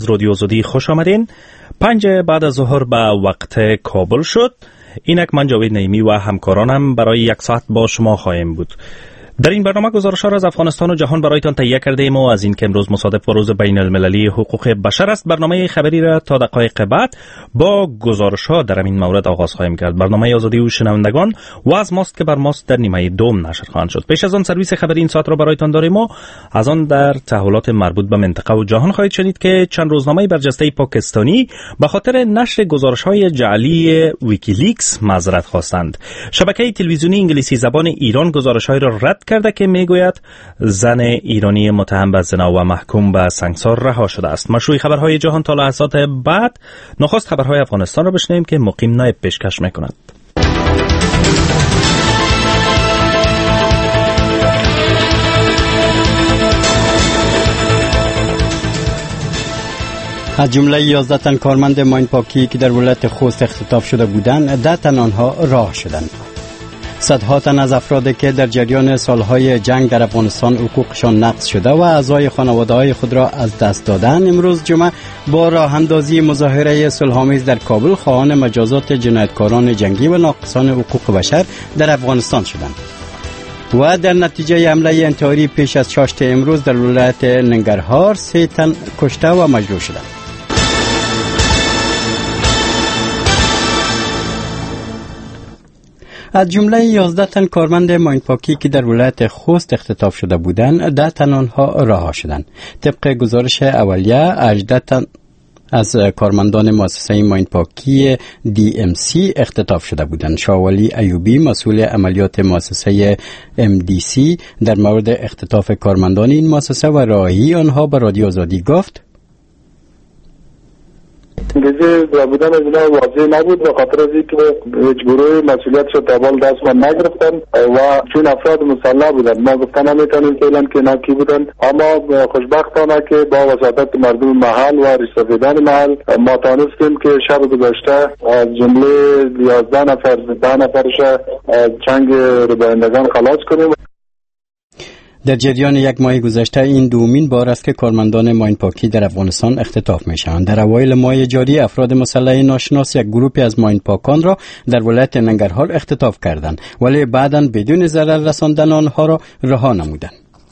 رادیو آزادی خوش آمدین. 5 بعد از ظهر به وقت کابل شد. اینک من جاوید نعیمی و همکارانم برای 1 ساعت با شما خواهیم بود. در این برنامه گزارش‌ها را از افغانستان و جهان برایتان تهیه کرده ایم و از این که امروز مصادف با روز بین المللی حقوق بشر است، برنامه خبری را تا دقایق بعد با گزارش‌ها در این مورد آغاز خواهیم کرد. برنامه آزادی و شنوندگان و از ماست که بر ماست در نیمه دوم نشر خواهد شد. پیش از آن سرویس خبری این ساعت را برایتان داریم و از آن در تحولات مربوط به منطقه و جهان خواهید شنید که چند روزنامه برجسته پاکستانی به خاطر نشر گزارش‌های جعلی ویکیلیکس معذرت خواستند. شبکه تلویزیونی انگلیسی زبان ایران گزارش‌های را رد کرده که میگوید زن ایرانی متهم به زنا و محکوم به سنگسار رها شده است. مشروع خبرهای جهان تا لحظات بعد. نخست خبرهای افغانستان را بشنویم که مقیم نایب پیشکش میکند. از جمله 11 تن کارمند ماین پاکی که در ولایت خوست اختطاف شده بودند، 10 تن آنها رها شدند. صدها تن از افرادی که در جریان سالهای جنگ در افغانستان حقوقشان نقض شده و اعضای خانواده‌های خود را از دست دادن، امروز جمعه با راه اندازی مظاهره صلح‌آمیز در کابل خواهان مجازات جنایتکاران جنگی و ناقصان حقوق بشر در افغانستان شدند. و در نتیجه حمله انتحاری پیش از چاشت امروز در ولایت ننگرهار 3 تن کشته و مجروح شدند. از جمله 11 تن کارمند ماین پاکی که در ولایت خوست اختطاف شده بودند، 10 تن آنها رها شدند. طبق گزارش اولیه 18 تن از کارمندان مؤسسه ماین پاکی DMC اختطاف شده بودند. شاولی ایوبی مسئول عملیات مؤسسه MDC در مورد اختطاف کارمندان این مؤسسه و راهی آنها به رادیو آزادی گفت: دیگه بودن از اینا واضح نبود به خاطر از اینکه گروه مسئولیتش رو تا بال دست ما نگرفتن و چون افراد مسلح بودن ما گفتن نمیتونیم فعلا که اینا کی بودن، اما خوشبختانه که با وساطت مردم محل و رئیس محل ما تانستیم که شب گذشته از جمله 11 نفر 10 نفرش چنگ ربایندگان خلاص کنیم. در جریان 1 ماه گذشته این دومین بار است که کارمندان ماین پاکی در افغانستان اختطاف میشوند. در اوایل ماه جاری افراد مسلح ناشناس یک گروهی از ماین پاکان را در ولایت ننگرهار اختطاف کردند، ولی بعداً بدون ضرر رساندن آنها را رها نمودند.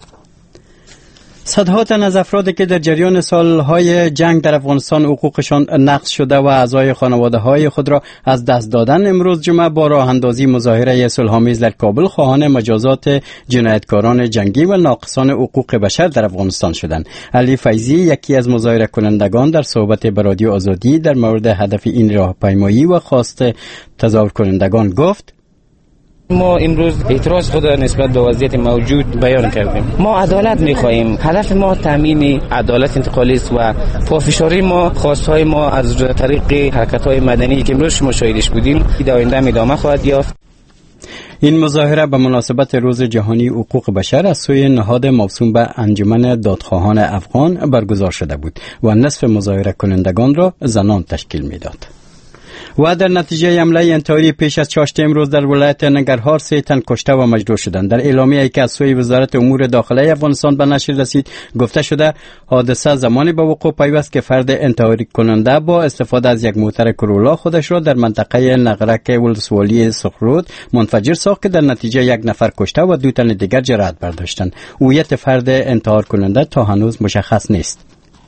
صدها تن از افرادی که در جریان سالهای جنگ در افغانستان حقوقشان نقض شده و اعضای خانواده‌های خود را از دست دادن، امروز جمعه با راه اندازی مظاهره صلح‌آمیز در کابل خواهان مجازات جنایتکاران جنگی و ناقصان حقوق بشر در افغانستان شدند. علی فیضی، یکی از مظاهره کنندگان، در صحبت با رادیو آزادی در مورد هدف این راهپیمایی و خواست تظاهر کنندگان گفت: ما امروز اعتراض خود نسبت به وضعیت موجود بیان کردیم. ما عدالت می‌خواهیم. هدف ما تامین عدالت انتقالی است و پافشاری ما، خواست‌های ما از طریق حرکت‌های مدنی که امروز شما شاهدش بودیم در آینده ادامه خواهد یافت. این مظاهره به مناسبت روز جهانی حقوق بشر از سوی نهاد موسوم به انجمن دادخواهان افغان برگزار شده بود و نصف مظاهره کنندگان را زنان تشکیل می‌داد. و در نتیجه حمله انتحاری پیش از چاشت امروز در ولایت ننگرهار 3 تن کشته و مجروح شدند. در اعلامیه‌ای که از سوی وزارت امور داخلی افغانستان به نشر رسید گفته شده حادثه زمانی به وقوع پیوست که فرد انتحاری کننده با استفاده از یک موتر کرولا خودش را در منطقه نغرک ولسوالی سخرود منفجر ساخت که در نتیجه 1 نفر کشته و 2 تن دیگر جراحت برداشتند. هویت فرد انتحار کننده تا هنوز مشخص نیست.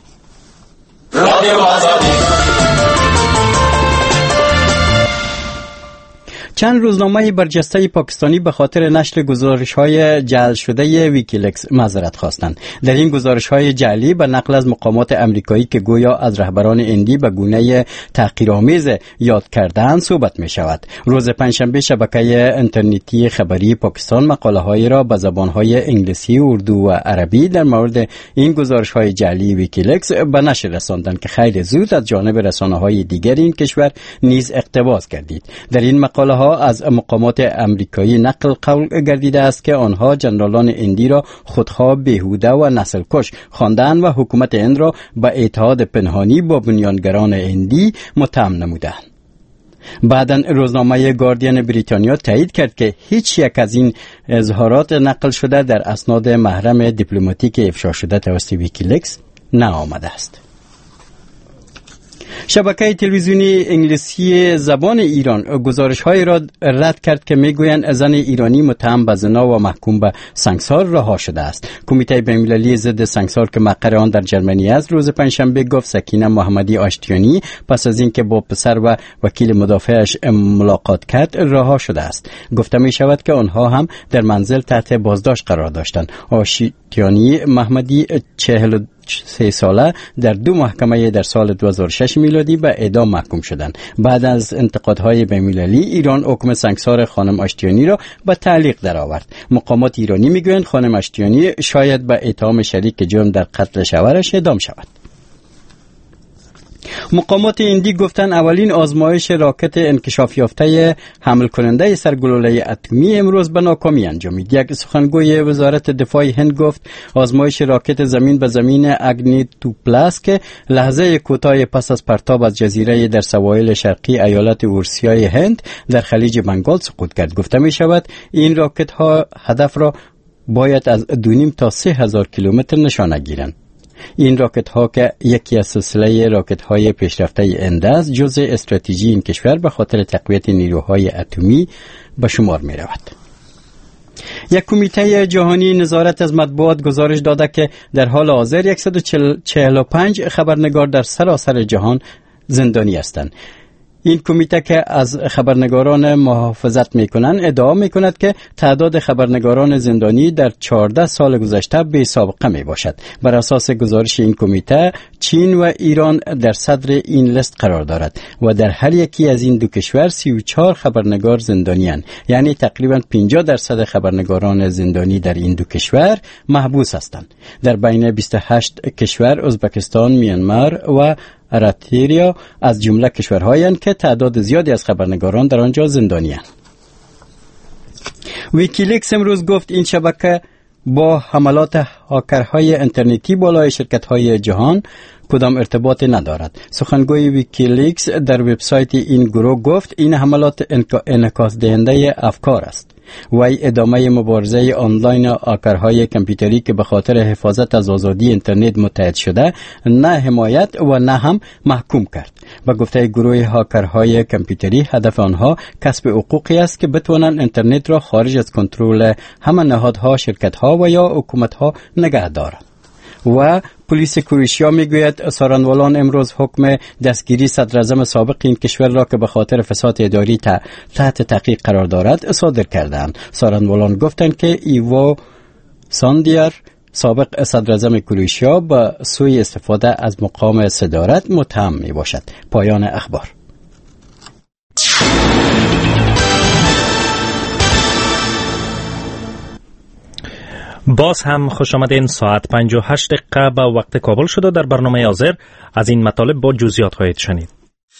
چند روزنامه برجسته پاکستانی به خاطر نشر گزارش‌های جعل شده ویکیلیکس معذرت خواستند. در این گزارش‌های جعلی به نقل از مقامات آمریکایی که گویا از رهبران هندی به گونه تحقیرآمیز یاد کردند صحبت می‌شود. روز پنجشنبه شبکه اینترنتی خبری پاکستان مقاله‌هایی را به زبان‌های انگلیسی، اردو و عربی در مورد این گزارش‌های جعلی ویکیلیکس به نشر رساندند که خیلی زود از جانب رسانه‌های دیگر این کشور نیز اقتباس گردید. در این مقاله‌ها از مقامات امریکایی نقل قول گردیده است که آنها جنرالان هندی را خودخواه، بیهوده و نسل کش خواندند و حکومت هند را به اتحاد پنهانی با بنیانگران هندی متهم نمودند. بعداً روزنامه گاردین بریتانیا تایید کرد که هیچ یک از این اظهارات نقل شده در اسناد محرم دیپلماتیک افشا شده توسط ویکیلیکس نآمده است. شبکه تلویزیونی انگلیسی زبان ایران گزارش‌های را رد کرد که میگویند زن ایرانی متهم به زنا و محکوم به سنگسار رها شده است. کمیته بین‌المللی ضد سنگسار که مقر آن در جرمنی است روز پنجشنبه گفت سکینه محمدی آشتیانی پس از اینکه با پسر و وکیل مدافعش ملاقات کرد رها شده است. گفته می شود که آنها هم در منزل تحت بازداشت قرار داشتند. آشتیانی محمدی 43 ساله در 2 محکمه در سال 2006 میلادی به اعدام محکوم شدند. بعد از انتقادهای بین‌المللی ایران حکم سنگسار خانم آشتیانی را به تعلیق درآورد. مقامات ایرانی میگویند خانم آشتیانی شاید به اتهام شریک جرم در قتل شوهرش اعدام شود. مقامات هندی گفتن اولین آزمایش راکت انکشاف یافته حمل کننده سرگلوله اتمی امروز به ناکامی انجامید. یک سخنگوی وزارت دفاع هند گفت آزمایش راکت زمین به زمین اگنی 2 پلاس که لحظه کوتاه پس از پرتاب از جزیره در سواحل شرقی ایالت اورسیای هند در خلیج بنگال سقوط کرد. گفته می شود این راکت ها هدف را باید از 2.5 تا 3,000 کیلومتر نشانه گیرند. این راکت ها که یکی از سلسله راکت های پیشرفته هند است جزء استراتژی این کشور به خاطر تقویت نیروهای اتمی به شمار می رود. یک کمیته جهانی نظارت از مطبوعات گزارش داده که در حال حاضر 145 خبرنگار در سراسر جهان زندانی هستند. این کمیته که از خبرنگاران محافظت میکنند ادعا میکند که تعداد خبرنگاران زندانی در 14 سال گذشته بی سابقه می باشد. بر اساس گزارش این کمیته چین و ایران در صدر این لیست قرار دارد و در هر یکی از این 2 کشور 34 خبرنگار زندانی‌اند. یعنی تقریبا 50% خبرنگاران زندانی در این 2 کشور محبوس هستند. در بین 28 کشور ازبکستان، میانمار و اراتریا از جمله کشورهایی هستند که تعداد زیادی از خبرنگاران در آنجا زندانی هستند. ویکیلیکس امروز گفت این شبکه با حملات هاکرهای انترنتی بالای شرکت‌های جهان کدام ارتباطی ندارد. سخنگوی ویکیلیکس در وبسایت این گروه گفت این حملات انعکاس دهنده افکار است. وی ادامه مبارزه آنلاین هاکرهای کامپیوتری که به خاطر حفاظت از آزادی اینترنت متحد شده نه حمایت و نه هم محکوم کرد. با گفته گروه هاکرهای کامپیوتری هدف آنها کسب حقوقی است که بتوانند اینترنت را خارج از کنترل همه نهادها، شرکت‌ها و یا حکومت‌ها نگه دارند. و پلیس کرواتیا میگوید سارانوالان امروز حکم دستگیری صدراعظم سابق این کشور را که به خاطر فساد اداری تحت تحقیق قرار دارد صادر کردند. سارانوالان گفتند که ایوو ساندیار سابق صدراعظم کرواتیا به سوی استفاده از مقام صدارت متهم می باشد. پایان اخبار. باز هم خوش آمدین. ساعت 58 دقیقه به وقت کابل شده. در برنامه حاضر از این مطالب با جزئیات خواهید شنید.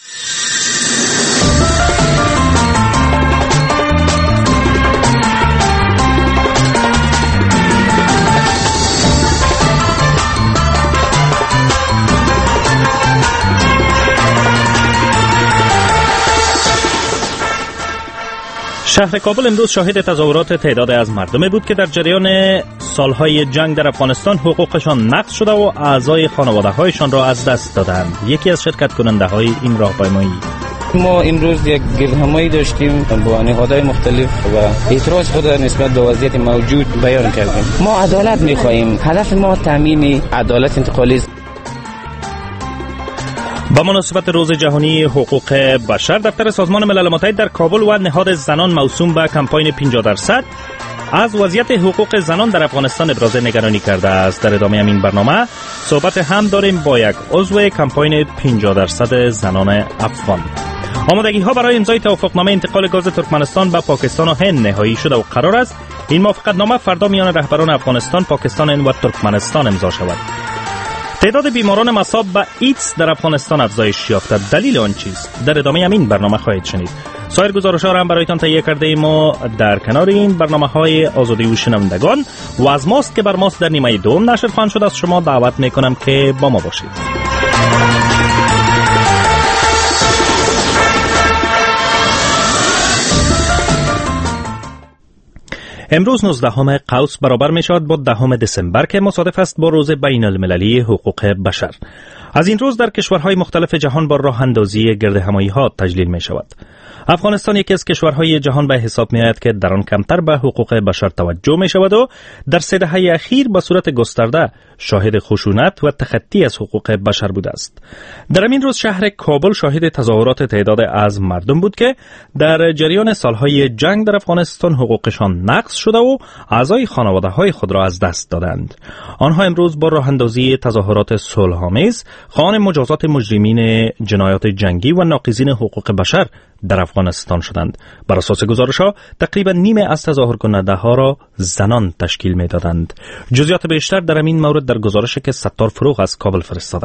شهر کابل امروز شاهد تظاهرات تعداد از مردمی بود که در جریان سالهای جنگ در افغانستان حقوقشان نقض شده و اعضای خانواده‌هایشان را از دست دادند. یکی از شرکت کننده‌های این راهپیمایی: ما امروز یک گردهمایی داشتیم با نهادهای مختلف و اعتراض خود نسبت به وضعیت موجود بیان کردیم. ما عدالت می‌خواهیم. هدف ما تامین عدالت انتقالی است. با مناسبت روز جهانی حقوق بشر دفتر سازمان ملل متحد در کابل و نهاد زنان موسوم به کمپاین 50% از وضعیت حقوق زنان در افغانستان ابراز نگرانی کرده است. در ادامه این برنامه صحبت هم داریم با یک عضو کمپاین 50% زنان افغان. آمادگی ها برای امضای توافقنامه انتقال گاز ترکمنستان به پاکستان و هند نهایی شده و قرار است این موافقتنامه فردا میان رهبران افغانستان، پاکستان و ترکمنستان امضا شود. تعداد بیماران مصاب به ایدز در افغانستان افزایش یافته. دلیل آن چیست؟ در ادامه همین برنامه خواهید شنید. سایر گزارش‌ها را هم برایتان تهیه کرده ایم و در کنار این برنامه‌های آزادی و شنوندگان و از ماست که بر ماست در نیمه دوم نشر خواهد شد از شما دعوت می‌کنم که با ما باشید. امروز 19 قوس برابر می شود با 10 دسامبر که مصادف است با روز بین المللی حقوق بشر. از این روز در کشورهای مختلف جهان با راه اندازی گردهمایی‌ها تجلیل می شود. افغانستان یکی از کشورهای جهان به حساب می آید که در آن کمتر به حقوق بشر توجه می شود و در 3 دهه اخیر به صورت گسترده شاهد خشونت و تخطی از حقوق بشر بوده است. در این روز شهر کابل شاهد تظاهرات تعداد از مردم بود که در جریان سالهای جنگ در افغانستان حقوقشان نقض شده و اعضای خانواده‌های خود را از دست دادند. آنها امروز با راه اندازی تظاهرات صلح‌آمیز خواهان مجازات مجرمین جنایات جنگی و ناقضین حقوق بشر در افغانستان شدند. بر اساس گزارش‌ها تقریبا نیمه از تظاهرکننده‌ها را زنان تشکیل می‌دادند. جزئیات بیشتر در این مورد در گزارشی که ستار فروغ از کابل فرستاده.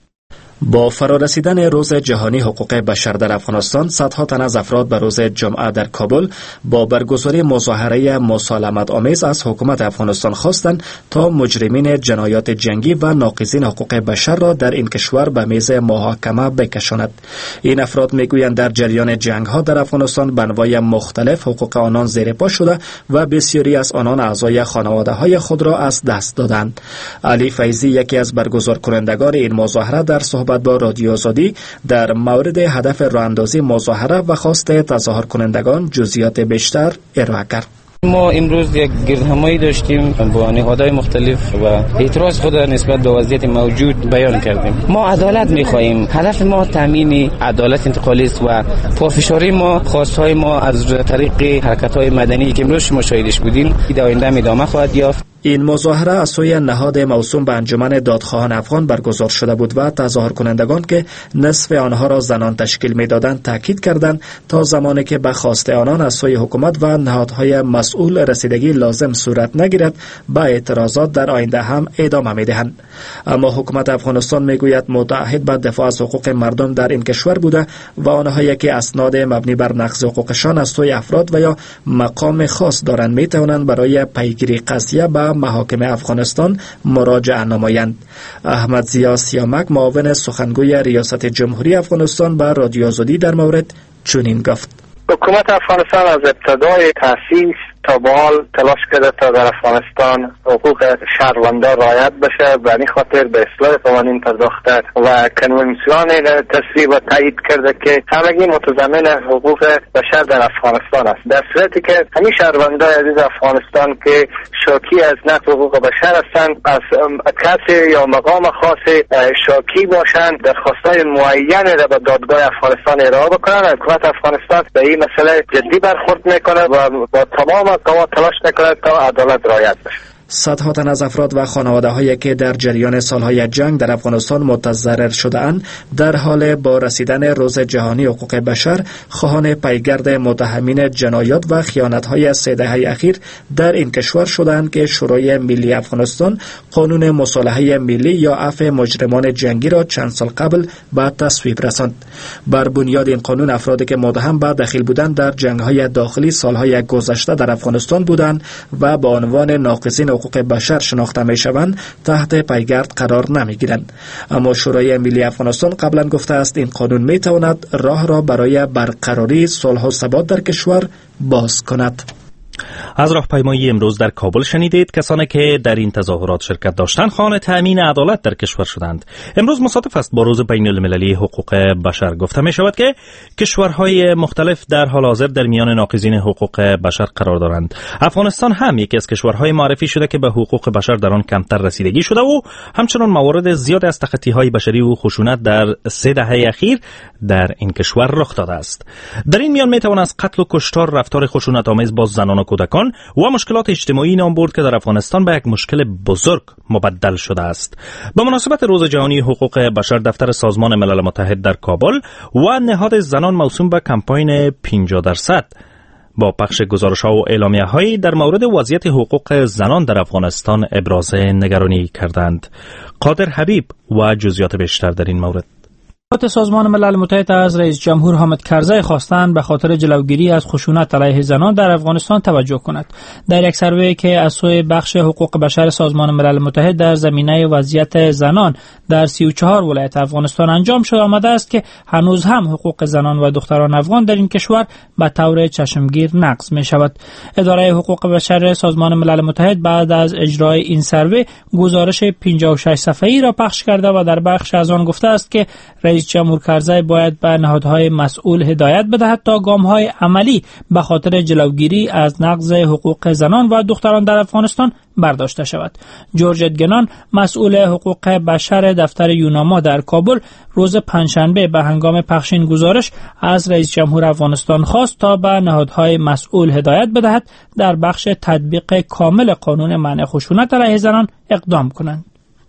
با فرارسیدن روز جهانی حقوق بشر در افغانستان، صدها تن از افراد به روز جمعه در کابل با برگزاری مظاهره مسالمت آمیز از حکومت افغانستان خواستند تا مجرمین جنایات جنگی و ناقضین حقوق بشر را در این کشور به میز محاکمه بکشاند. این افراد میگویند در جریان جنگ ها در افغانستان به انواع مختلف حقوق آنان زیر پا شده و بسیاری از آنان اعضای خانواده های خود را از دست دادند. علی فیضی، یکی از برگزار کنندگان این مظاهره، در صحبت با رادیو آزادی در مورد هدف راه‌اندازی مظاهره و خواست تظاهر کنندگان جزئیات بیشتر ارائه کرد. ما امروز یک گردهمایی داشتیم با نهادهای مختلف و اعتراض خود نسبت به وضعیت موجود بیان کردیم. ما عدالت می‌خواهیم. هدف ما تامین عدالت انتقالی است و پافشاری ما، خواست‌های ما از طریق حرکت‌های مدنی که امروز شما شاهدش بودین در آینده ادامه خواهد یافت. این مظاهره از سوی نهاد موسوم به انجمن دادخواهان افغان برگزار شده بود و تظاهر کنندگان که نصف آنها را زنان تشکیل می‌دادند تاکید کردند تا زمانی که به خواست آنان از سوی حکومت و نهادهای مسئول رسیدگی لازم صورت نگیرد به اعتراضات در آینده هم ادامه می‌دهند. اما حکومت افغانستان میگوید متعهد به دفاع از حقوق مردم در این کشور بوده و آنهایی که اسناد مبنی بر نقض حقوقشان از سوی افراد و یا مقام خاص دارند می‌توانند برای پیگیری قضیه به محاکم افغانستان مراجعه نمایند. احمد ضیا سیامک، معاون سخنگوی ریاست جمهوری افغانستان، به رادیو آزادی در مورد چنین گفت: حکومت افغانستان از ابتدای تأسیس تا به حال تلاش کرده تا در افغانستان حقوق شهروندان رعایت بشه، به این خاطر به اصلاح قوانین پرداخته و کنوانسیون تصویب و تایید کرده که همگی متضمن حقوق بشر در افغانستان است. در صورتی که همین شهروندان عزیز افغانستان که شاکی از نقض حقوق بشر هستند، از کسی یا مقام خاص شاکی باشند، درخواست‌های معینی را به دادگاه افغانستان ارائه بکنند، حکومت افغانستان به این مسئله جدی برخورد میکنه و با تمام قوا تلاش میکنه تا عدالت رعایت بشه. صدها تن از افراد و خانواده‌هایی که در جریان سالهای جنگ در افغانستان متضرر شده‌اند در حال با رسیدن روز جهانی حقوق بشر خواهان پیگرد متهمین جنایات و خیانت‌های 3 دهه اخیر در این کشور شدند که شورای ملی افغانستان قانون مصالحه ملی یا عفو مجرمان جنگی را چند سال قبل به تصویب رساند. بر بنیاد این قانون افرادی که متهم به دخیل بودند در جنگ‌های داخلی سالهای گذشته در افغانستان بودند و با عنوان ناقضین حقوق بشر شناخته میشوند تحت پیگرد قرار نمیگیرند. اما شورای ملی افغانستان قبلا گفته است این قانون میتواند راه را برای برقراری صلح و ثبات در کشور باز کند. از راهپیمایی امروز در کابل شنیدید. کسانی که در این تظاهرات شرکت داشتند خواهان تأمین عدالت در کشور شدند. امروز مصادف است با روز بین المللی حقوق بشر. گفته می شود که کشورهای مختلف در حال حاضر در میان ناقضین حقوق بشر قرار دارند. افغانستان هم یکی از کشورهای معرفی شده که به حقوق بشر در آن کمتر رسیدگی شده و همچنان موارد زیاد از تخطی‌های بشری و خشونت در 3 دهه اخیر در این کشور رخ داده است. در این میان می توان از قتل و کشتار، رفتار خشونت‌آمیز با زنان و کودکان و مشکلات اجتماعی نام برد که در افغانستان به یک مشکل بزرگ مبدل شده است. به مناسبت روز جهانی حقوق بشر دفتر سازمان ملل متحد در کابل و نهاد زنان موسوم به کمپاین 50% با پخش گزارش‌ها و اعلامیه‌هایی در مورد وضعیت حقوق زنان در افغانستان ابراز نگرانی کردند. قادر حبیب و جزئیات بیشتر در این مورد. سازمان ملل متحد از رئیس جمهور حامد کرزی خواستند به خاطر جلوگیری از خشونت علیه زنان در افغانستان توجه کند. در یک سروی که از سوی بخش حقوق بشر سازمان ملل متحد در زمینه وضعیت زنان در 34 ولایت افغانستان انجام شده آمده است که هنوز هم حقوق زنان و دختران افغان در این کشور به طور چشمگیر نقض می شود. اداره حقوق بشر سازمان ملل متحد بعد از اجرای این سروی گزارش 56 صفحه‌ای را پخش کرده و در بخش از آن گفته است که رئیس جمهور کرزی باید به نهادهای مسئول هدایت بدهد تا گام‌های عملی به خاطر جلوگیری از نقض حقوق زنان و دختران در افغانستان برداشته شود. جورج ادگنان مسئول حقوق بشر دفتر یوناما در کابل روز پنجشنبه به هنگام پخش این گزارش از رئیس جمهور افغانستان خواست تا به نهادهای مسئول هدایت بدهد در بخش تطبیق کامل قانون منع خشونت علیه زنان اقدام کنند.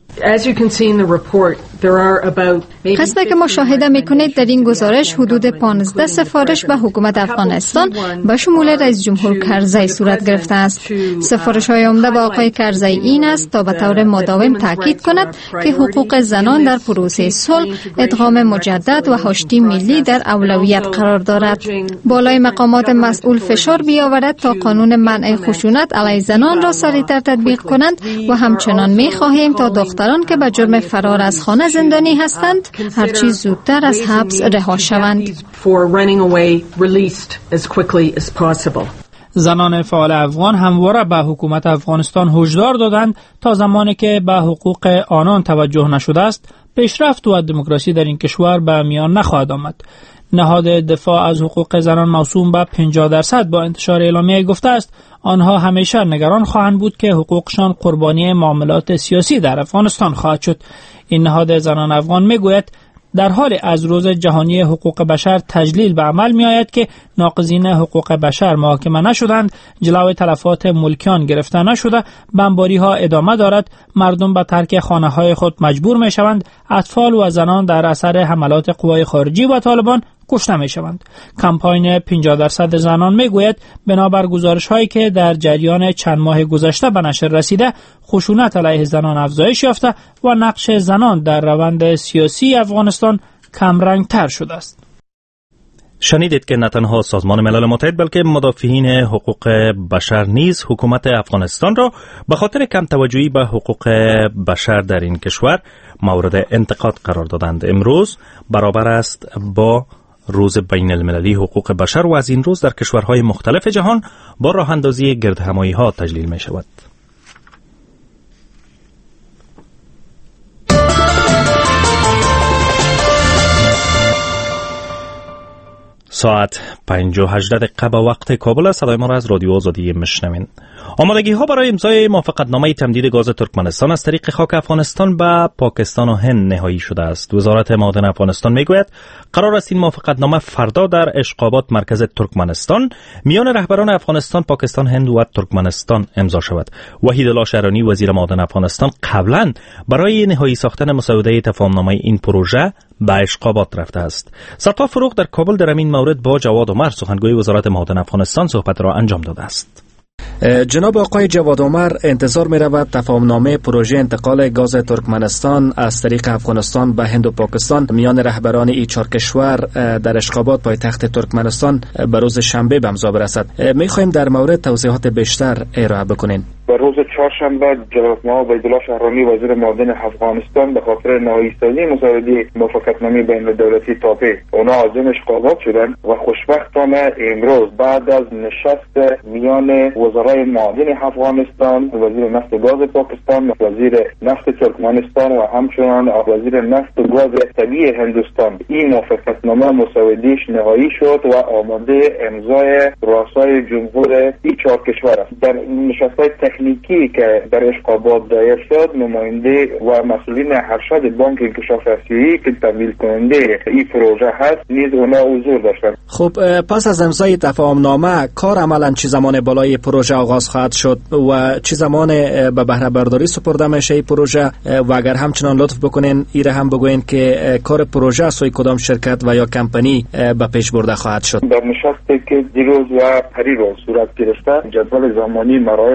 قصد که مشاهده میکنید در این گزارش حدود 15 سفارش به حکومت افغانستان به شمول رئیس جمهور کرزی صورت گرفته است. سفارش های عمده با آقای کرزی این است تا به طور مداوم تاکید کند که حقوق زنان در پروسه صلح، ادغام مجدد و آشتی ملی در اولویت قرار دارد. بالای مقامات مسئول فشار بیاورد تا قانون منع خشونت علیه زنان را سریعتر تطبیق کنند و همچنان می‌خواهیم تا دختران که به جرم فرار از خانه زندانی هستند هرچی زودتر از حبس رها شوند. زنان فعال افغان همواره به حکومت افغانستان هشدار دادند تا زمانی که به حقوق آنان توجه نشده است پیشرفت و دموکراسی در این کشور به میان نخواهد آمد. نهاد دفاع از حقوق زنان موسوم به 50% با انتشار اعلامیه گفته است آنها همیشه نگران خواهند بود که حقوقشان قربانی معاملات سیاسی در افغانستان خواهد شد. این نهاد زنان افغان میگوید در حال از روز جهانی حقوق بشر تجلیل به عمل می آید که ناقضین حقوق بشر محاکمه نشدند، جلوی تلفات ملکیان گرفته نشده، بمباری ها ادامه دارد، مردم به ترک خانه های خود مجبور می شوند، اطفال و زنان در اثر حملات قوای خارجی و طالبان کشته می شوند. کمپاین 50% زنان می گوید بنابر گزارش هایی که در جریان چند ماه گذشته به نشر رسیده خشونت علیه زنان افزایش یافته و نقش زنان در روند سیاسی افغانستان کمرنگ تر شده است. شنیدید که نه تنها سازمان ملل متحد بلکه مدافعین حقوق بشر نیز حکومت افغانستان را به خاطر کم توجهی به حقوق بشر در این کشور مورد انتقاد قرار دادند. امروز برابر است با روز بین المللی حقوق بشر و از این روز در کشورهای مختلف جهان با راه اندازی گردهمایی ها تجلیل می شود. ساعت 5:18 به وقت کابل است. صدای ما را از رادیو آزادی میشنوین. آمادگی ها برای امضای موافقتنامه تمدید گاز ترکمنستان از طریق خاک افغانستان به پاکستان و هند نهایی شده است. وزارت معادن افغانستان میگوید قرار است این موافقتنامه فردا در اشقابات مرکز ترکمنستان میان رهبران افغانستان، پاکستان، هند و ترکمنستان امضا شود. وحید الله شهرانی وزیر معادن افغانستان قبلا برای نهایی ساختن مسوده تفاهمنامه این پروژه به اشقابات رفته است. ستا فروغ در کابل در این مورد با جواد عمر سخنگوی وزارت معادن افغانستان صحبت را انجام داده است. جناب آقای جواد عمر، انتظار می رود تفاهمنامه پروژه انتقال گاز ترکمنستان از طریق افغانستان به هند و پاکستان میان رهبران این چهار کشور در اشقابات پایتخت ترکمنستان به روز شنبه به امضا برسد. می خواهیم در مورد توضیحات بیشتر ارائه بکنین. به روز چهارشنبه جناب وحید الله شهرانی وزیر معادن افغانستان به خاطر نهایی‌سازی مسوده موافقتنامه بین الدولتی تاپه اونا عازم اشقابات شدند و خوشبختانه امروز بعد از نشست میان وزرای معادن افغانستان، وزیر نفت و گاز پاکستان، وزیر نفت ترکمنستان و همچنان وزیر نفت و گاز طبیعی هندوستان این موافقتنامه مسودهش نهایی شد و آماده امضای رؤسای جمهور این چهار کشور است. در نشست‌های تکنیکی که در اشقابات دایر شد، نماینده و مسئولین ارشد بانک انکشاف آسیایی که تمویل کننده این پروژه هست نیز اونا حضور داشتند. خب پس از امضای تفاهمنامه کار عملاً چه زمان بالای پروژه آغاز خواهد شد و چه زمان به بهره برداری سپرده میشه این پروژه و اگر همچنان لطف بکنین ایره هم بگوین که کار پروژه از سوی کدام شرکت و یا کمپانی به پیش برده خواهد شد؟ در نشستی که دیروز و پریروز صورت گرفته جدول زمانی مراحل به خاطر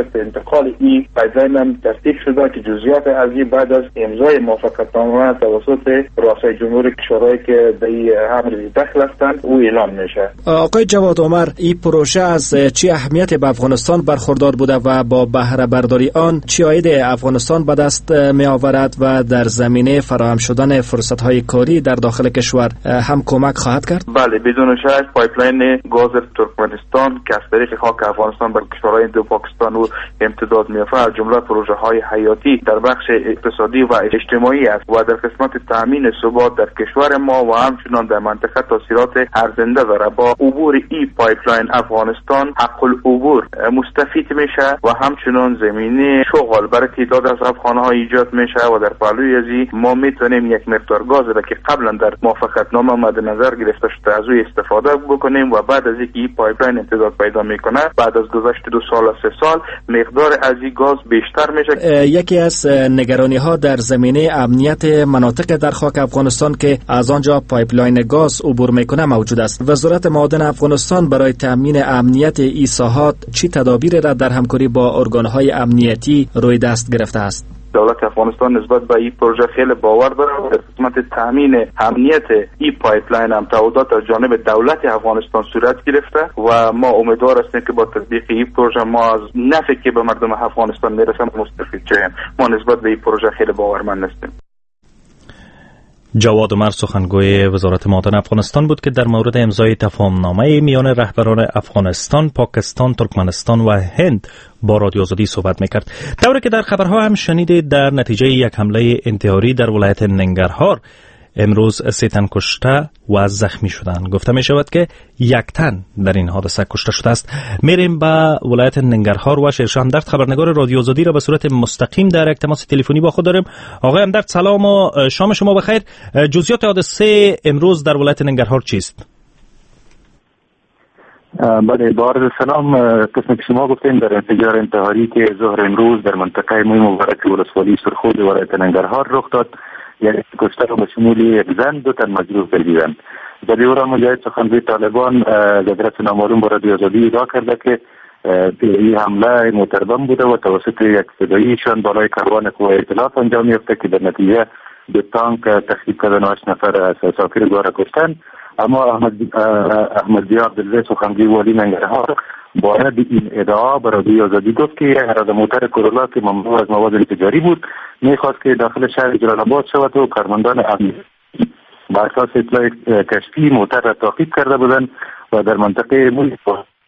صورت انتقال این پایپلاین هم ترتیب شده که جزئیات از این بعد از امضای موافقتنامه توسط رؤسای جمهور کشورهایی که به این امر دخل هستند او اعلام میشه. آقای جواد عمر، این پروژه از چه اهمیت به افغانستان برخوردار بوده و با بهره برداری آن چه عاید افغانستان به دست می آورد و در زمینه فراهم شدن فرصت های کاری در داخل کشور هم کمک خواهد کرد؟ بله، بدون شک پایپلاین گاز ترکمنستان که از طریق خاک افغانستان به کشورهای دو پاکستان و امتداد می‌یافته از جمله پروژه های حیاتی در بخش اقتصادی و اجتماعی است و در قسمت تامین ثبات در کشور ما و همچنان در منطقه تاثیرات ارزنده داره. با عبور این پایپلاین افغانستان حق العبور مستفید میشه و همچنان زمینه شغل برای تعداد از افغان‌ها ایجاد میشه و در پهلوی ازی ما میتونیم یک مقدار گاز را که قبلا در موافقتنامه مد نظر گرفته شده از او استفاده بکنیم و بعد از اینکه این پایپلاین امتداد پیدا میکنه بعد از گذشت 2 سال 3 سال مقدار از این گاز بیشتر میشه. یکی از نگرانی ها در زمینه امنیت مناطق در خاک افغانستان که از آنجا پایپلاین گاز عبور میکنه موجود است. وزارت معادن افغانستان برای تامین امنیت این ساحات چه تدابیر را در همکاری با ارگان‌های امنیتی روی دست گرفته است؟ دولت افغانستان نسبت به این پروژه خیلی باور داره و در قسمت تامین امنیت این پایپلاین هم تعهدات از جانب دولت افغانستان صورت گرفته و ما امیدوار هستیم که با تطبیق این پروژه ما از نفعی که به مردم افغانستان میرسه مستفید شویم. ما نسبت به این پروژه خیلی باورمند هستیم. جواد عمر سخنگوی وزارت معادن افغانستان بود که در مورد امضای تفاهمنامه میان رهبران افغانستان، پاکستان، ترکمنستان و هند با رادیو آزادی صحبت میکرد. طوری که در خبرها هم شنیدید در نتیجه یک حمله انتحاری در ولایت ننگرهار امروز 3 تن کشته و زخمی شدند. گفته می شود که 1 تن در این حادثه کشته شده است. میریم به ولایت ننگرهار و شیرشاه همدرد خبرنگار رادیو آزادی را به صورت مستقیم در تماس تلفنی با خود داریم. آقای همدرد سلام و شام شما بخیر. جزئیات حادثه امروز در ولایت ننگرهار چیست؟ بله، بار سلام. قسم که شما گفتین در انفجار انتحاری که ظهر امروز در منطقه موی مبارک ولسوالی سرخود ولایت ننگرهار رخ داد، یعنی کشته به شمول 1 زن 2 تن مجروح گردیدند. ذبیح مجاهد سخنگوی طالبان قدرت نامعلوم با رادیو آزادی ادعا کرده که این حمله متربم بوده و توسط یک فداییشان بالای کاروان قوای ائتلاف انجام یافته که در نتیجه 2 تانک تخریب کردن و 8 نفر از ساکر گواره کشتن. اما احمدضیا عبدالله سخنگوی والی ننگرهار باید این ادعا به رادیو آزادی گفت که یک موتر کرولا که ممنوع از مواد تجاری بود میخواست که داخل شهر جلال آباد شود و کارمندان امنیتی با اساس اطلاع کشفی موتر را تعقیب کرده بودند و در منطقه موی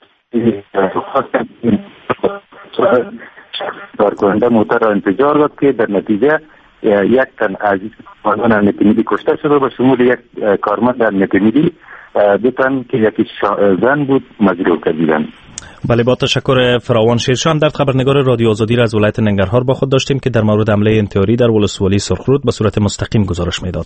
کارکننده موتر را انفجار داد که در نتیجه 1 تن از کارمندان امنیتی ملی کشته شد و به شمول 1 کارمند امنیتی ملی 2 تن که یکی زن بود مجروح گردیدند. بله، با تشکر فراوان. شیرشاه همدرد خبرنگار رادیو آزادی را از ولایت ننگرهار با خود داشتیم که در مورد حمله انتحاری در ولسوالی سرخرود به صورت مستقیم گزارش میداد.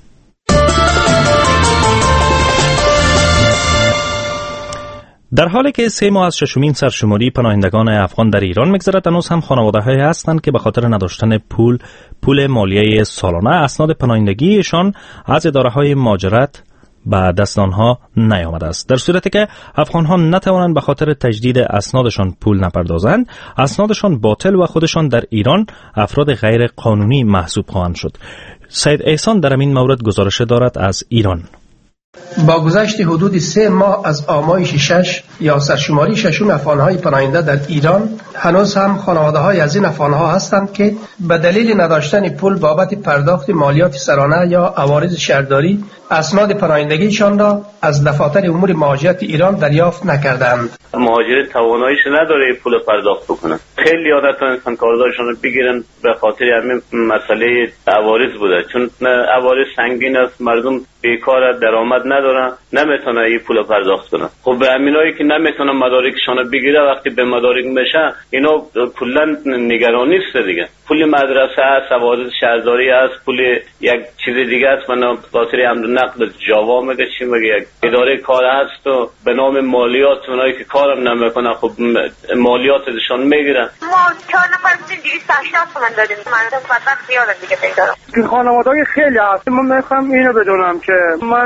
در حالی که 3 ماه از 6مین سرشماری پناهندگان افغان در ایران می‌گذرد، هنوز هم خانواده‌هایی هستند که به خاطر نداشتن پول مالیه سالانه اسناد پناهندگیشان از اداره‌های مهاجرت به دست آنها نیامده است. در صورتی که افغان‌ها نتوانند به خاطر تجدید اسنادشان پول نپردازند، اسنادشان باطل و خودشان در ایران افراد غیر قانونی محسوب خواهند شد. سید احسان در این مورد گزارش دارد از ایران. با گذشت حدود 3 ماه از آمایش 6 یا سرشماری 6 افغان‌های پناهنده در ایران، هنوز هم خانواده‌های از این افغان‌ها هستند که به دلیل نداشتن پول بابت پرداخت مالیات سرانه یا عوارض شهرداری اسناد پناهندگیشان را از دفاتر امور مهاجرت ایران دریافت نکردند. مهاجر تواناییش نداره پول پرداخت بکنه. خیلی نتونستن کارزارشون رو بگیرن به خاطر همین مسئله عوارض بوده، چون عوارض سنگین است، مردم بیکار، درآمد ندارن، نمیتونه این پول پرداخت کنن. خب به همینایی که نمیتونن مدارکشون رو بگیره، وقتی به مدارک میشن اینا کلا نگرانی است دیگه. پول مدرسه است، عوارض شهرداری است، پول یک چیز دیگه است، من خاطر امر نقد جوا میگه چی میگه، یک اداره کار هست و به نام مالیات اونایی که کارم نمیکنن خب مالیاتشون میگیرن. ما 4 نفر 280 تومن دادیم، من بدبخت زیادم دیگه پیدا. که خانواده‌های خیلی هست. من میخوام اینو بدونم که من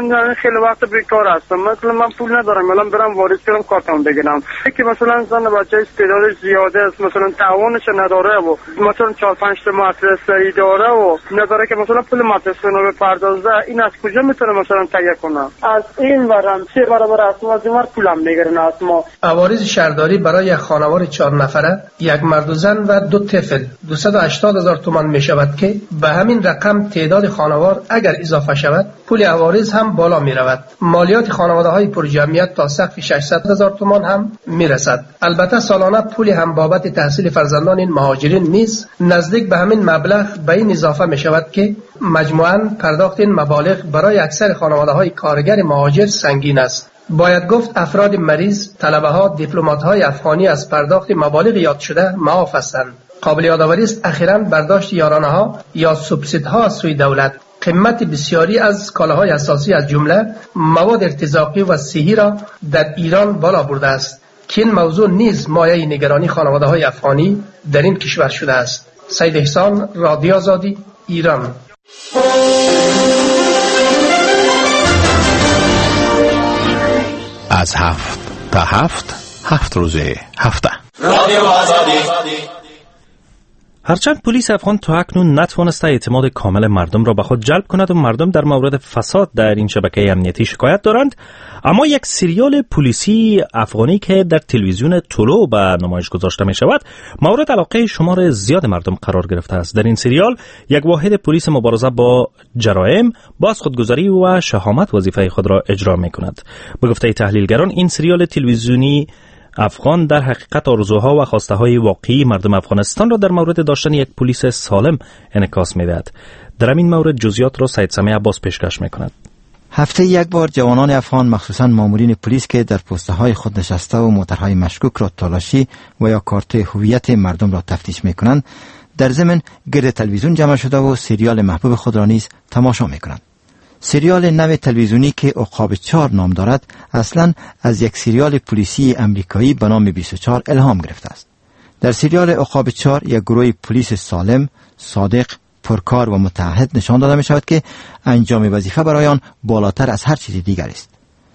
خیلی وقت بیکار هستم. مثلا من پول ندارم، الان برم واریز کنم کارتم بگیرم. که مثلا زن بچه استعدادش زیاده است، مثلا تعاونش نداره و مثلا 4-5 تا مدرسه داره و نداره که مثلا پول مدرسه رو بپردازه، این از کجا میتونه مثلا تهیه کنه؟ از این ورم 3 برابر از اون ور پولم میگیرن از ما. عوارض شهرداری برای خانوار 4 نفره، 1 مرد و زن و 2 طفل 280,000 تومان می شود که به همین رقم تعداد خانوار اگر اضافه شود پول عوارض هم بالا می رود. مالیات خانواده های پر جمعیت تا سقف 600,000 تومان هم می رسد. البته سالانه پول هم بابت تحصیل فرزندان این مهاجرین نیز نزدیک به همین مبلغ به این اضافه می شود که مجموعاً پرداخت این مبالغ برای اکثر خانواده های کارگر مهاجر سنگین است. باید گفت افراد مریض، طلبه ها، دیپلمات های افغانی از پرداخت مبالغ یاد شده معاف هستند. قابل یادآوری است اخیراً برداشت یارانه ها یا سوبسیدها از سوی دولت قیمت بسیاری از کالاهای اساسی از جمله مواد ارتزاقی و صحی را در ایران بالا برده است که این موضوع نیز مایه نگرانی خانواده های افغانی در این کشور شده است. سید احسان، رادیو آزادی، ایران. از 7 تا 7 روز هفته رادیو آزادی. هرچند پلیس افغان تا اکنون نتوانسته اعتماد کامل مردم را به خود جلب کند و مردم در مورد فساد در این شبکه امنیتی شکایت دارند، اما یک سریال پلیسی افغانی که در تلویزیون طلوع به نمایش گذاشته می شود مورد علاقه شمار زیاد مردم قرار گرفته است. در این سریال یک واحد پلیس مبارزه با جرایم باز خودگذاری و شهامت وظیفه خود را اجرا می کند. به گفته تحلیلگران این سریال تلویزیونی افغان در حقیقت آرزوها و خواسته های واقعی مردم افغانستان را در مورد داشتن یک پلیس سالم انعکاس می‌دهد. در این مورد جزئیات را سید سمیع عباس پیشکش می‌کند. هفته یک بار جوانان افغان مخصوصاً مامورین پلیس که در پست‌های خود نشسته و موترهای مشکوک را تالاشی و یا کارت هویت مردم را تفتیش می‌کنند، در ضمن گرد تلویزیون جمع شده و سریال محبوب خود را نیز تماشا می‌کنند. سریال نو تلویزیونی که عقاب 4 نام دارد اصلاً از یک سریال پلیسی امریکایی به نام 24 الهام گرفته است. در سریال عقاب 4 یک گروه پلیس سالم، صادق، پرکار و متعهد نشان داده می شود که انجام وظیفه برای آن بالاتر از هر چیز دیگر است.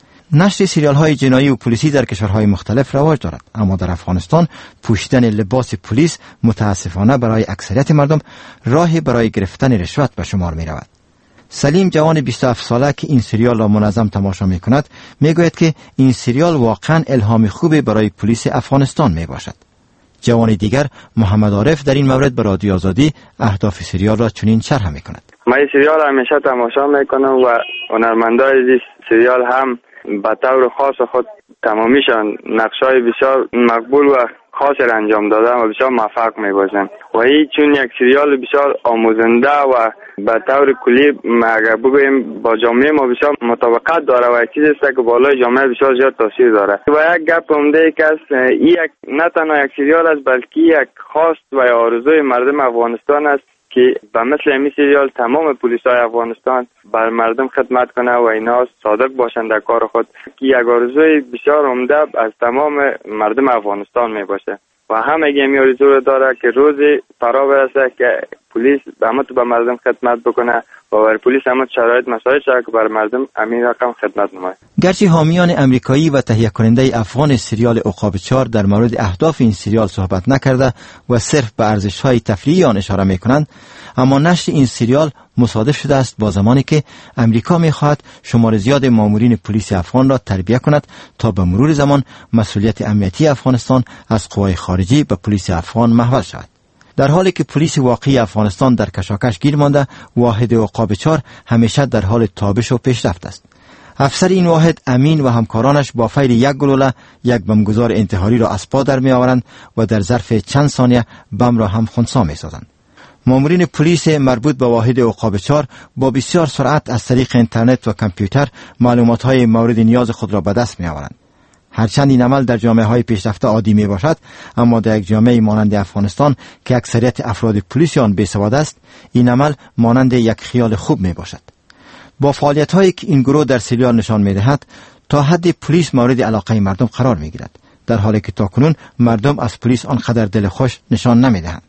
نشر سریال های جنایی و پلیسی در کشورهای مختلف رواج دارد، اما در افغانستان پوشیدن لباس پلیس متاسفانه برای اکثریت مردم راهی برای گرفتن رشوت به شمار می رود. سلیم جوان 27 ساله که این سریال را منظم تماشا می کند می گوید که این سریال واقعا الهام خوبی برای پلیس افغانستان می باشد. جوان دیگر محمد عارف در این مورد به رادیو آزادی اهداف سریال را چنین شرح می کند. من این سریال همیشه تماشا می کنم و هنرمندای این سریال هم به طور خاص خود تمامیشان نقشای بسیار مقبول و خاص را انجام دادن و بسیار موفق می باشن و این چون یک سریال بسیار آموزنده و به طور کلی اگر بگوییم با جامعه ما بسیار مطابقت داره و یک چیز است که بالای جامعه بسیار زیاد تاثیر داره و یک گپ عمده که است این یک نه تنها یک سریال است بلکه یک خواست و آرزوی مردم افغانستان است که به مثل این سریال تمام پلیسای افغانستان بر مردم خدمت کنه و اینا صادق باشند در کار خود که یک آرزوی بسیار عمده از تمام مردم افغانستان می باشه و همه می آرزو داره که روزی فرا برسه که پلیس به مردم خدمت بکنه و بر پلیس هم شرایط مساعد شده که بر مردم همین رقم خدمت نماید. گرچه حامیان امریکایی و تهیه کننده افغان سریال عقاب 4 در مورد اهداف این سریال صحبت نکرده و صرف به ارزش‌های تفریحی آن اشاره می‌کنند، اما نشر این سریال مصادف شده است با زمانی که امریکا می‌خواهد شمار زیاد مامورین پلیس افغان را تربیت کند تا به مرور زمان مسئولیت امنیتی افغانستان از قوای خارجی به پلیس افغان محول شود. در حالی که پلیس واقعی افغانستان در کشاکش گیر مانده، واحد عقاب 4 همیشه در حال تابش و پیشرفت است. افسر این واحد امین و همکارانش با فیر یک گلوله یک بمبگذار انتحاری را از پا در می آورند و در ظرف چند ثانیه بم را هم خنثی می سازند. مامورین پلیس مربوط به واحد عقاب 4 با بسیار سرعت از طریق اینترنت و کامپیوتر معلومات‌های مورد نیاز خود را به دست می آورند. هرچند این عمل در جامعه‌های پیشرفته عادی می باشد، اما در یک جامعه مانند افغانستان که اکثریت افراد پلیسی آن بیسواد است، این عمل مانند یک خیال خوب می باشد. با فعالیت‌هایی که این گروه در سریال نشان می‌دهد، تا حد پلیس مورد علاقه مردم قرار می‌گیرد، در حالی که تاکنون مردم از پلیس آنقدر دل خوش نشان نمی‌دهند.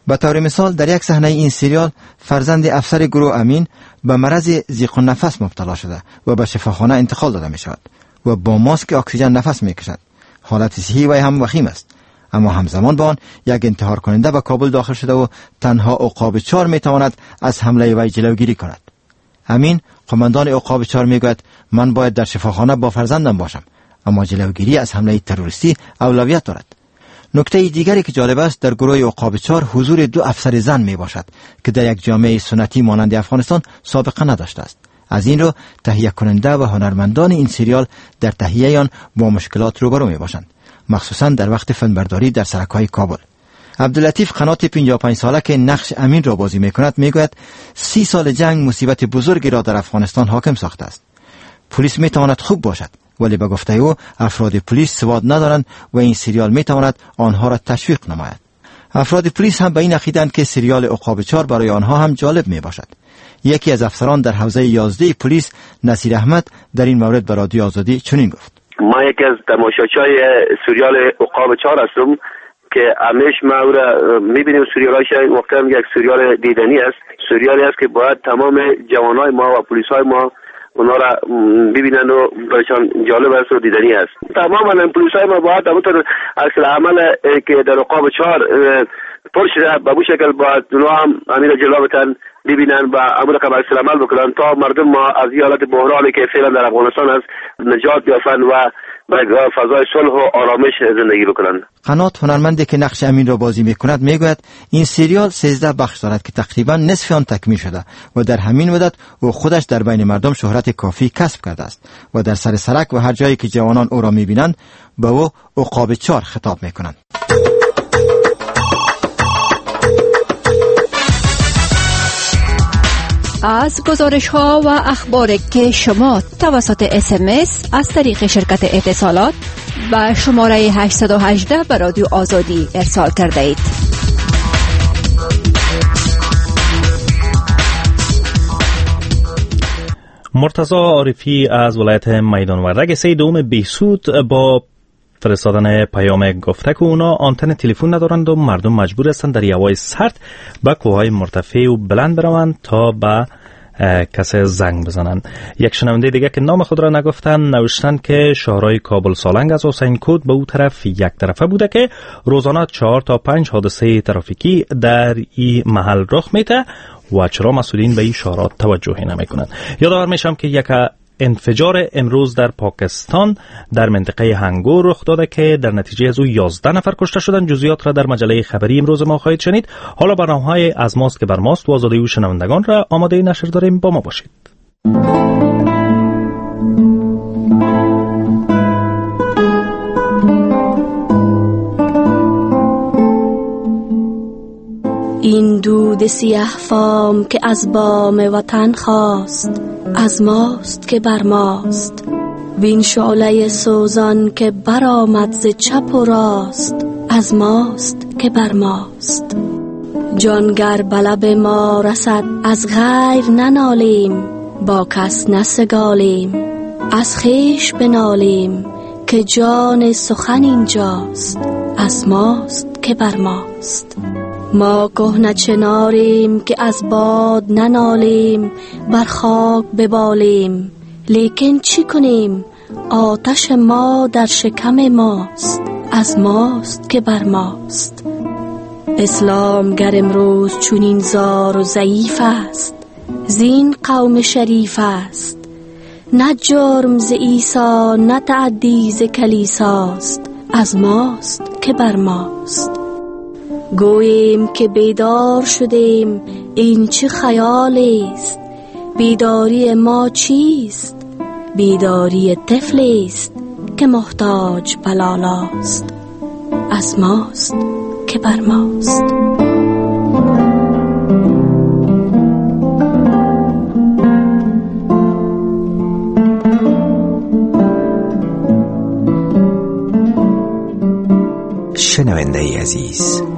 به طور مثال در یک صحنه این سریال فرزند افسر گروه امین به مرض ضیق النفس مبتلا شده و به شفاخانه انتقال داده می شود و با ماسک اکسیژن نفس می کشد. حالت صحی وی هم وخیم است، اما همزمان با آن یک انتحار کننده به کابل داخل شده و تنها عقاب 4 می تواند از حمله وی جلوگیری کند. امین قماندان عقاب 4 می گوید من باید در شفاخانه با فرزندم باشم، اما جلوگیری از حمله تروریستی اولویت دارد. نکته دیگری که جالب است در گروه عقاب 4 حضور 2 افسر زن می باشد که در یک جامعه سنتی مانند افغانستان سابقه نداشته است. از این رو تهیه کننده و هنرمندان این سریال در تهیه آن با مشکلات روبرو می باشند، مخصوصا در وقت فیلمبرداری در سرک‌های کابل. عبداللطیف قنات 55 ساله که نقش امین را بازی می کند می گوید 30 سال جنگ مصیبت بزرگی را در افغانستان حاکم ساخته است. پلیس می تواند خوب باشد، ولی به گفته او افراد پلیس سواد ندارند و این سریال می تواند آنها را تشویق نماید. افراد پلیس هم به این عقیده‌اند که سریال عقاب 4 برای آنها هم جالب می باشد. یکی از افسران در حوزه 11 پلیس نصیر احمد در این مورد به رادیو آزادی چنین گفت: ما یکی از تماشاچای سریال عقاب 4 هستم که همیشه ما او را میبینیم. سریالش واقعا یک سریال دیدنی است، سریالی است که باید تمام جوانای ما و پلیسای ما اونا را ببینن و برایشان جالب است و دیدنی است. تماما پلیسای ما باید همونطور عکس العمل که در عقاب 4 پر شده به بو شکل باید اونا هم امیر جلو بتن ببینن و امور که عکس العمل بکنن تا مردم ما از این حالت بحرانی که فعلا در افغانستان است نجات یابن و به فضای صلح و آرامش زندگی بکنن. قنات هنرمندی که نقش امین را بازی میکند میگوید این سریال 13 بخش دارد که تقریبا نصف آن تکمیل شده و در همین مدت او خودش در بین مردم شهرت کافی کسب کرده است و در سر سرک و هر جایی که جوانان او را میبینند به او عقاب 4 خطاب میکنند. از گزارش‌ها و اخباری که شما توسط SMS از طریق شرکت اتصالات و شماره 818 به رادیو آزادی ارسال کرده اید. مرتضی عارفی از ولایت میدان وردک سه دوم بهسود با فرستادن پیام گفته که اونا آنتن تلفن ندارند و مردم مجبور هستند در هوای سرد به کوههای مرتفع و بلند بروند تا به کسی زنگ بزنند. یک شنونده دیگه که نام خود را نگفتن نوشتن که شهرهای کابل سالنگ از حسین کود به او طرف یک طرفه بوده که روزانه 4 تا 5 حادثه ترافیکی در این محل رخ میده و چرا مسئولین به این شهرها توجهی نمیکنند. یادآور میشم که یک انفجار امروز در پاکستان در منطقه هنگور رخ داده که در نتیجه از او 11 نفر کشته شدند. جزئیات را در مجله خبری امروز ما خواهید شنید. حالا برنامه‌های از ماست که بر ماست و آزادی و شنوندگان را آماده نشر داریم، با ما باشید. این دود سیاه فام که از بام وطن خواست، از ماست که بر ماست. وین شعله سوزان که برآمد ز چپ و راست، از ماست که بر ماست. جانگر به لب ما رسد از غیر ننالیم، با کس نسگالیم، از خویش بنالیم که جان سخن اینجاست، از ماست که بر ماست. ما کهنه چناریم که از باد ننالیم، بر خاک ببالیم، لیکن چی کنیم؟ آتش ما در شکم ماست، از ماست که بر ماست. اسلام گر امروز چونین زار و ضعیف است، زین قوم شریف است. نه جرم ز عیسی نه تعدی ز کلیساست، از ماست که بر ماست. گوییم که بیدار شدیم، این چه خیالی است؟ بیداری ما چیست؟ بیداری طفلی است که محتاج بلالاست، از ماست که بر ماست. شنونده عزیز،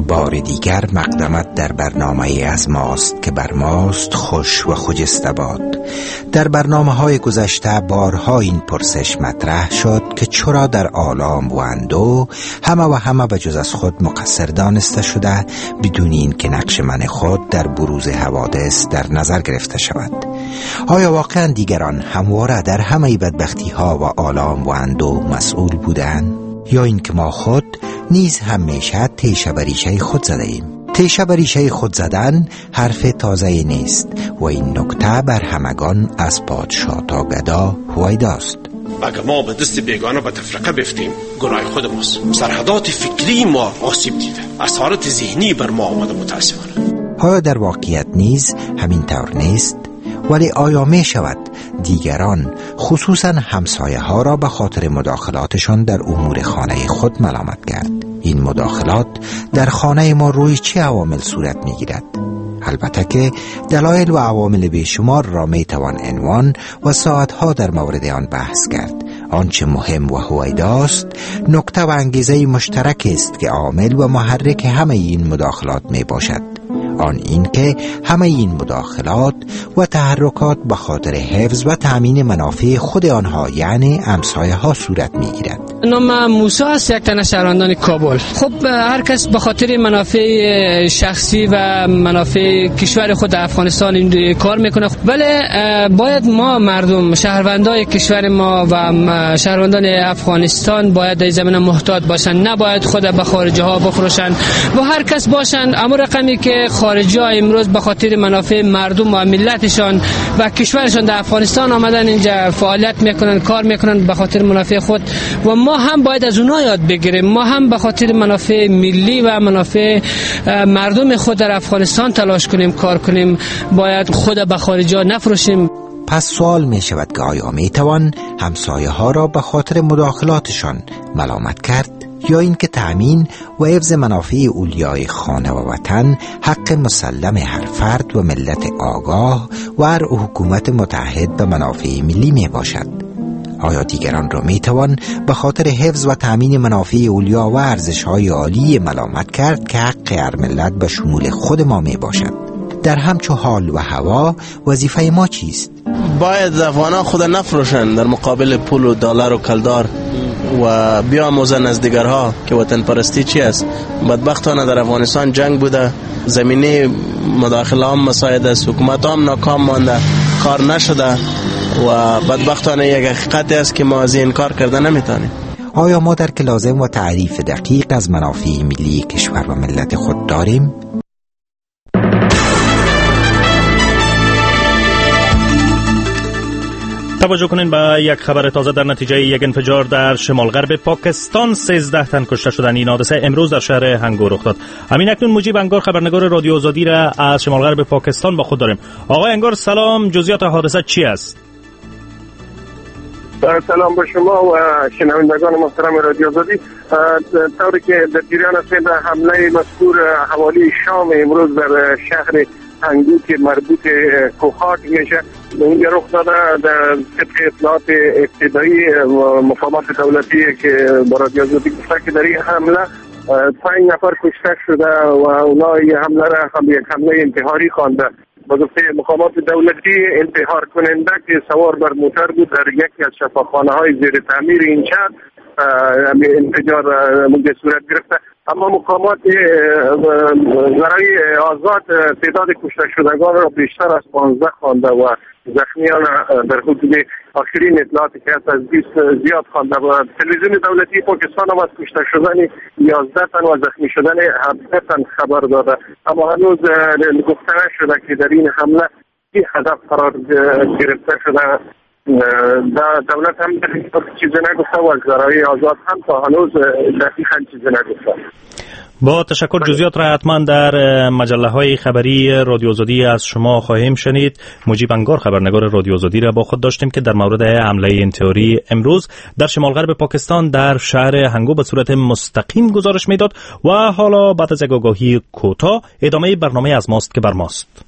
بار دیگر مقدمت در برنامه از ماست که بر ماست خوش و خجسته باد. در برنامه‌های گذشته بارها این پرسش مطرح شد که چرا در آلام و اندوه همه به جز از خود مقصر دانسته شده بدون این که نقش من خود در بروز حوادث در نظر گرفته شود. آیا واقعا دیگران همواره در همه بدبختی‌ها و آلام و اندوه مسئول بودند؟ یا اینکه ما خود نیز همیشه تیشه بر ریشه خود زده ایم؟ تیشه بر ریشه خود زدن حرف تازه نیست و این نکته بر همگان از پادشاه تا گدا هویداست. اگر ما به دست بیگانه به تفرقه بفتیم گناه خود ماست. سرحدات فکری ما آسیب دیده، اسارت ذهنی بر ما آمده متاسفانه. آیا در واقعیت نیز همین طور نیست؟ ولی آیا می شود دیگران خصوصا همسایه ها را به خاطر مداخلاتشان در امور خانه خود ملامت کرد؟ این مداخلات در خانه ما روی چه عوامل صورت می گیرد؟ البته که دلایل و عوامل بیشمار را می توان عنوان و ساعتها در مورد آن بحث کرد. آنچه مهم و هویداست نکته و انگیزه مشترک است که عامل و محرک همه این مداخلات می باشد. آن این که همه این مداخلات و تحرکات به خاطر حفظ و تأمین منافع خود آنها یعنی همسایه ها صورت می گیرد. نام موسی است، یک تن شهروندان کابل. خب هر کس به خاطر منافع شخصی و منافع کشور خود افغانستان این کار میکنه، ولی باید ما مردم شهروندان کشور ما و شهروندان افغانستان باید در زمینه محتاط باشن، نباید خود به خارجی ها بفروشن و هر کس باشن اما رقمی که خارجی ها امروز به خاطر منافع مردم و ملتشان و کشورشان در افغانستان آمدن اینجا فعالیت میکنن، کار میکنن به خاطر منافع خود و ما هم باید از اونها یاد بگیریم. ما هم به خاطر منافع ملی و منافع مردم خود در افغانستان تلاش کنیم، کار کنیم، باید خود به خارجی ها نفروشیم. پس سوال می شود که آیا می توان همسایه ها را به خاطر مداخلاتشان ملامت کرد یا اینکه تأمین و حفظ منافع اولیای خانه و وطن حق مسلم هر فرد و ملت آگاه و هر حکومت متحد به منافع ملی می باشد؟ آیا دیگران را می توان به خاطر حفظ و تأمین منافع اولیا و ارزش‌های عالی ملامت کرد که حق هر ملت به شمول خود ما می باشد؟ در همچو حال و هوا وظیفه ما چیست؟ باید افغانا خود نفروشن در مقابل پول و دلار و کلدار و بیاموزن از دیگرها که وطن پرستی چی است. بدبختانه در افغانستان جنگ بوده، زمینه مداخله هم مساعد است، حکومت هم ناکام مانده، کار نشده و بدبختانه یک حقیقتی است که ما از این کار کرده نمیتونیم. آیا ما درک لازم و تعریف دقیق از منافع ملی کشور و ملت خود داریم؟ توجه کنین به یک خبر تازه. در نتیجه یک انفجار در شمال غرب پاکستان 13 تن کشته شدند. این حادثه امروز در شهر هنگو رخ داد. همین اکنون مجیب انگار خبرنگار رادیو آزادی را از شمال غرب پاکستان با خود داریم. آقای انگار سلام، جزئیات حادثه چی است؟ سلام به شما و شنوندگان محترم رادیو آزادی. طوری که در جریان است حمله مذکور حوالی شام امروز در شهر هنگو که مربوط کوخاک میشه اونجا رخ داده. در طبق اطلاعات ابتدایی مقامات دولتی که با رادیو آزادی گفته که در این حمله 5 نفر کشته شده و اونا این حمله را هم یک حمله انتحاری خوانده. با گفته مقامات دولتی انتحار کننده که سوار بر موتر بود در یکی از شفاخانه‌های زیر تعمیر این شهر انفجار منجر صورت گرفته. اما مقامات برای آزاد تعداد کشته شدگان را بیشتر از 15 خوانده و زخمیان در حدود آخرین اطلاعاتی که از 20 زیاد خوانده و تلویزیون دولتی پاکستان هم از کشته شدن 11 تن و زخمی شدن 17 تن خبر داده. اما هنوز گفته نشده که در این حمله کی هدف قرار گرفته شده. دولت هم چیزی نگفته و وزرای آزاد هم تا هنوز دقیقاً چیزی نگفته. با تشکر. جزئیات را حتما در مجله های خبری رادیو آزادی از شما خواهیم شنید. مجیب انگار خبرنگار رادیو آزادی را با خود داشتیم که در مورد حمله انتحاری امروز در شمال غرب پاکستان در شهر هنگو به صورت مستقیم گزارش میداد و حالا بعد از یک آگاهی کوتاه ادامه برنامه از ماست که بر ماست.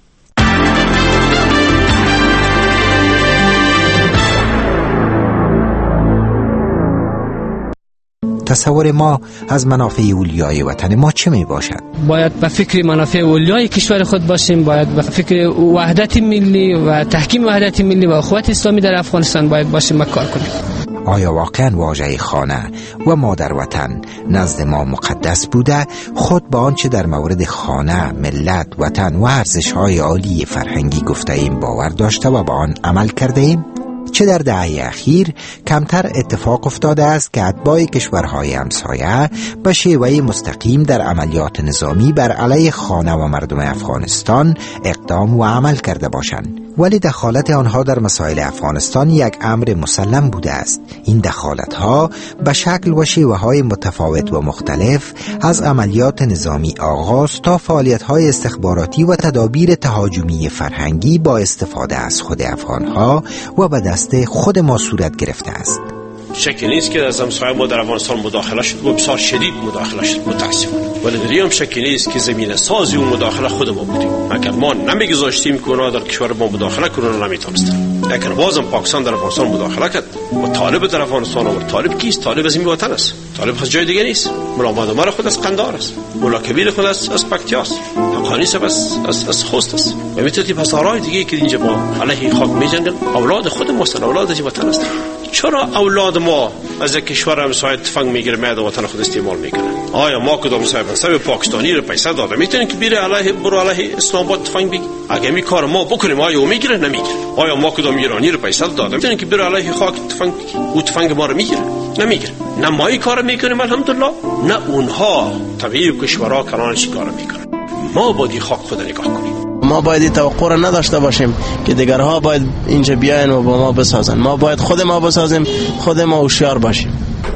تصور ما از منافع اولیای وطن ما چه می باشد؟ باید به فکر منافع اولیای کشور خود باشیم، باید به فکر وحدت ملی و تحکیم وحدت ملی و اخوت اسلامی در افغانستان باید باشیم و کار کنیم. آیا واقعا واژه خانه و مادر وطن نزد ما مقدس بوده؟ خود با آنچه در مورد خانه، ملت، وطن و ارزش‌های عالی فرهنگی گفته ایم باور داشته و با آن عمل کرده ایم؟ چه در دهه اخیر کمتر اتفاق افتاده است که اتباع کشورهای همسایه به شیوه مستقیم در عملیات نظامی بر علیه خانه و مردم افغانستان اقدام و عمل کرده باشند، ولی دخالت آنها در مسائل افغانستان یک امر مسلم بوده است. این دخالت‌ها به شکل و شیوه‌های متفاوت و مختلف از عملیات نظامی آغاز تا فعالیت‌های استخباراتی و تدابیر تهاجمی فرهنگی با استفاده از خود افغان‌ها و به دست خود ما صورت گرفته است. شکی نیست که از همسایه ما در افغانستان مداخله شد و بسیار شدید مداخله شد متاسفانه، ولی در هم شکی نیست که زمینه سازی و مداخله خود ما بودیم. اگر ما نمیگذاشتیم که اونا در کشور ما مداخله کنن نمیتونستن. اگر بازم پاکستان در افغانستان مداخله کرد و طالب در افغانستان و طالب کیست؟ طالب از این وطن است، طالب از جای دیگه نیست. مولا مادمار خود از قندهار است، مولا کبیر خود از پکتیاست، حقانی صاحب از خوست است و میتونی پسرای دیگه که اینجا با علیه خاک میجنگن اولاد خود ما هستند، اولاد از وطن است. چرا اولاد ما از یک کشور همسایه تفنگ میگیره میاد وطن خود استعمال میکنه؟ آیا ما کدام صاحب پاکستانی رو پیسه داده میتونیم که بره علیه اسلام آباد تفنگ بگیره؟ اگه می کار ما بکنیم آیا او میگیره؟ نمیگیره. آیا ما کدام ایرانی رو پیسه داده میتونیم که بره علیه خاک تفنگ او تفنگ ما رو میگیره؟ نمیگیره. نه ما این کارو میکنیم الحمدلله، نه اونها طبیعی کشورها کنارش کارو میکنن. ما باید خاک خود نگاه کنیم. ما باید توقع را نداشته باشیم که دیگرها باید اینجا بیاین و با ما بسازن. ما باید خود ما بسازیم، خود ما هوشیار باشیم.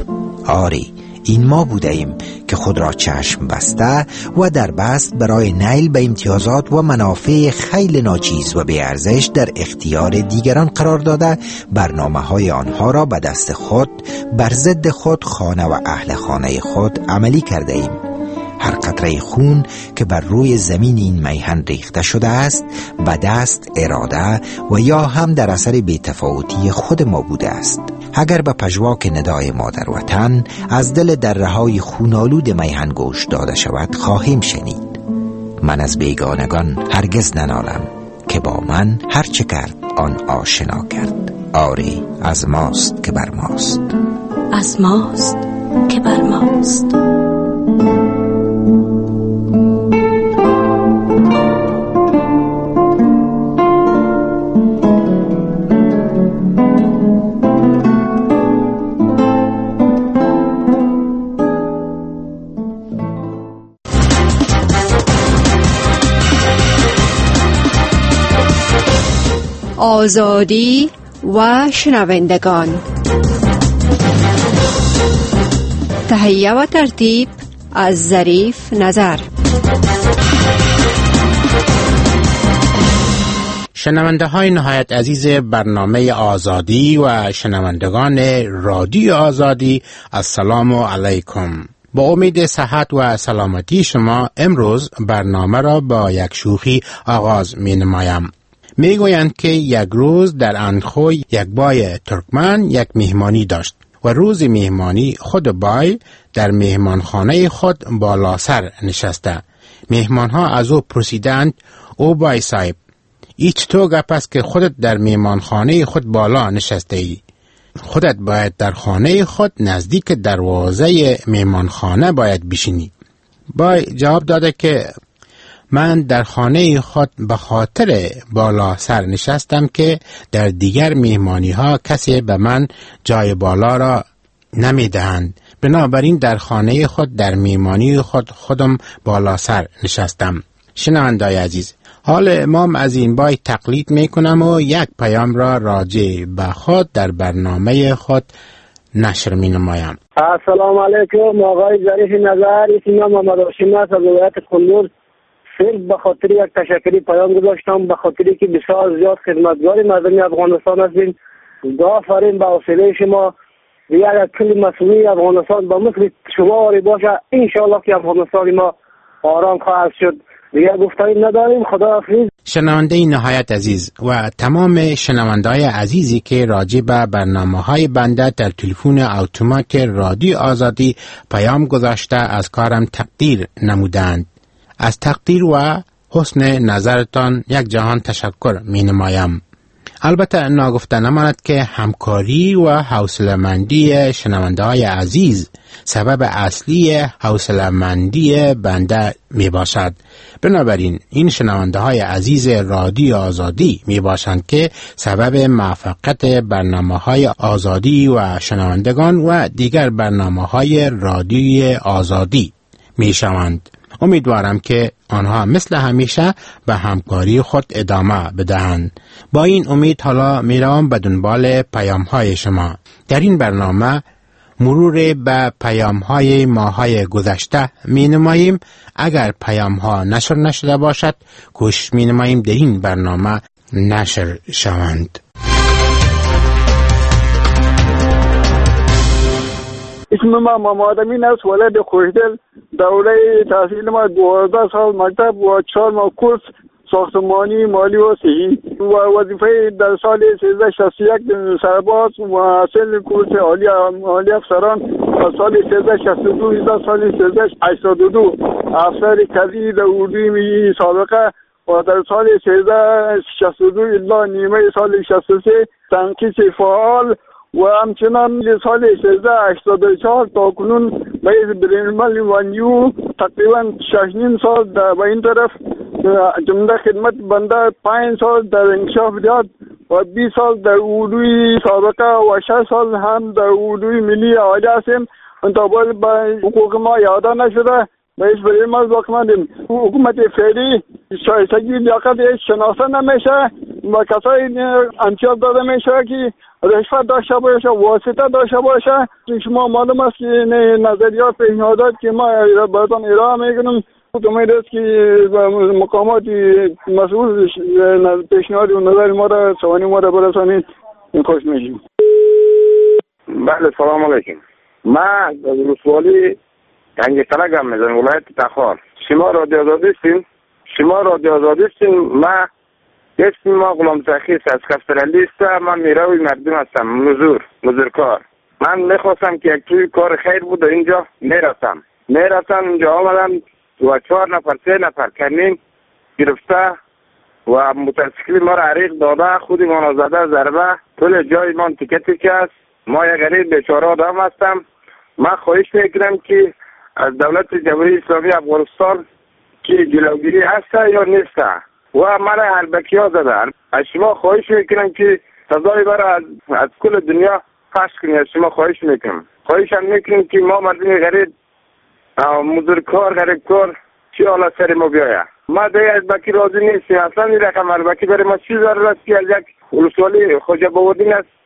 آری، این ما بوده ایم که خود را چشم بسته و در بست برای نیل به امتیازات و منافع خیلی ناچیز و بی‌ارزش در اختیار دیگران قرار داده برنامه‌های آنها را به دست خود بر ضد خود، خانه و اهل خانه خود عملی کرده ایم. هر قطره خون که بر روی زمین این میهن ریخته شده است به دست، اراده و یا هم در اثر بی‌تفاوتی خود ما بوده است. اگر به پژواک ندای مادر وطن از دل دره‌های خونالود میهن گوش داده شود خواهیم شنید. من از بیگانگان هرگز ننالم که با من هر چه کرد آن آشنا کرد. آری، از ماست که بر ماست، از ماست که بر ماست. آزادی و شنوندگان، تهیه و ترتیب از ظریف نظر. شنونده های نهایت عزیز برنامه آزادی و شنوندگان رادیو آزادی، السلام علیکم. با امید صحت و سلامتی شما امروز برنامه را با یک شوخی آغاز می نمایم. می گویند که یک روز در اندخوی یک بای ترکمن یک مهمانی داشت و روز مهمانی خود بای در مهمانخانه خود بالا سر نشسته. مهمانها از او پرسیدند: او بای صاحب، ایچ تو گپ است که خودت در مهمانخانه خود بالا نشسته ای؟ خودت باید در خانه خود نزدیک دروازه مهمانخانه باید بشینی. بای جواب داده که من در خانه خود به خاطر بالا سر نشستم که در دیگر مهمانی ها کسی به من جای بالا را نمی دهند، بنابراین در خانه خود در مهمانی خودم بالا سر نشستم. شنونده‌های عزیز، حال امام از این بای تقلید می کنم و یک پیام را راجع به خود در برنامه خود نشر می نمایم. السلام علیکم آقای ظریف نظر، اسم محمد هاشم است از ولایت کندوز. صرف به خاطر یک تشکری پیام گذاشتم، به خاطری که بسیار زیاد خدمتگار مردم افغانستان هستیم. دعا فرین به حوصله شما یک کل مسئولی افغانستان با مثل شما آری باشه، انشاءالله که افغانستان ما آرام خواهد شد دیگه گفتاری نداریم. خداحافظ. شنونده نهایت عزیز و تمام شنونده‌های عزیزی که راجع به برنامه‌های بنده در تلفن اتومات رادیو آزادی پیام گذاشته از کارم تقدیر نمودند. از تقدیر و حسن نظرتان یک جهان تشکر می نمایم. البته ناگفته نماند که همکاری و حوصله‌مندی شنونده‌های عزیز سبب اصلی حوصله‌مندی بنده می باشد. بنابراین این شنونده‌های عزیز رادیو آزادی می باشند که سبب موفقیت برنامه‌های آزادی و شنوندگان و دیگر برنامه‌های رادیوی آزادی می شوند. امیدوارم که آنها مثل همیشه به همکاری خود ادامه بدهند. با این امید حالا میروم به دنبال پیام‌های شما. در این برنامه مرور به پیام‌های ماه‌های گذشته می‌نماییم. اگر پیام‌ها نشر نشده باشد کوشش می‌نماییم در این برنامه نشر شوند. اسم ما محمد امین است، ولد خوشدل. دوره تحصیل ما 12 سال مکتب و 4 ماه کورس ساختمانی مالی و صحی و وظیفه در سال 1361 سرباز و حاصل کورس عالی افسران و سال 1362 تا سال 1382 افسر کلی در اردوی سابقه و در سال 1362 الا نیمه سال 63 تنقیص فعال و همچنان سال 1384 تا کنون به برنامه وانیو تقریبا 6.5 سال در این طرف جمله خدمت بنده 5 سال در انکشاف ریاض و 20 سال در اردوی سابقه و 6 سال هم در اردوی ملی عالی هستیم. انتظار به حقوق ما یاده نشده بهش برای ما باقماندیم. حکومت فعلی شایستگی لیاقت شناسه نمیشه و کسایی امتیاز داده میشه که رشوت داشته باشه، واسطه داشته باشه. شما معلوم است که نظریات پیشنهادات که ما براتون ارائه میکنیم امید است که مقامات مسئول پیشنهاد و نظر ما را سوانی ما را برسانید. خوش میشیم. بله سلام علیکم. ما از رسوالی گنج تلگم میزنم ولایت تخار. شما رادیو آزادی هستین. ما اسم ما غلام تخیص از کفترلی است. من میروی مردم هستم، مزورکار. من میخواستم که یک توی کار خیر بود اینجا میرفتم اینجا آمدم و 4 نفر 3 نفر کنین گرفته و موتورسیکل ما را عریق داده، خودی ما را زده ضربه، طول جای من تیکه است. ما یک غریب بیچاره آدم هستم. من خواهش میکنم که از دولت جمهوری اسلامی افغانستان که جلوگیری هست یا نیست و مرا هربکی ها زدن. از شما خواهش میکنم که سزای برای از کل دنیا پخش کنید. از شما خواهش میکنم که ما مردم غریب مزدورکار غریبکار چی حالا سر ما بیایه. ما دیگه از بکی راضی نیستیم. اصلا این رقم هربکی برای ما چی ضرور است که از یک ولسوالی خوجه بودین است.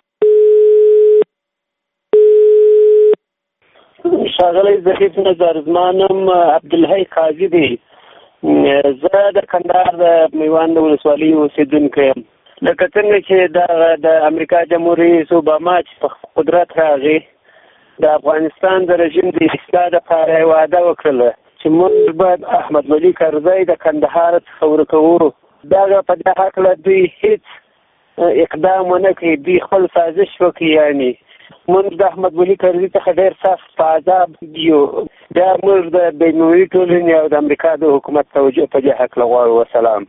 شغله زخیف نظرزمانم عبدالحی قاضی دی. زه د کندهار د میوند ولسوالۍ اوسېدونکی یم. لکه څنګه چې د امریکا جمهور رئیس اوباما چې په قدرت راغی د افغانستان د رژیم د اصلاح دپاره وعده وکړله چې موږ باید احمد ولي کرزی د کندهار څخه ورکوو. دغه په دې هکله دوی هېڅ اقدام ونه کړي. دوی خپل سازش وکړي. یعنې موږ د احمد ولي کرزي څخه ډېر سخت په عذاب یو. بیا موږ د بینالمللي ټولنې او د امریکا د حکومت توجه په دې هکله غواړو. وسلام.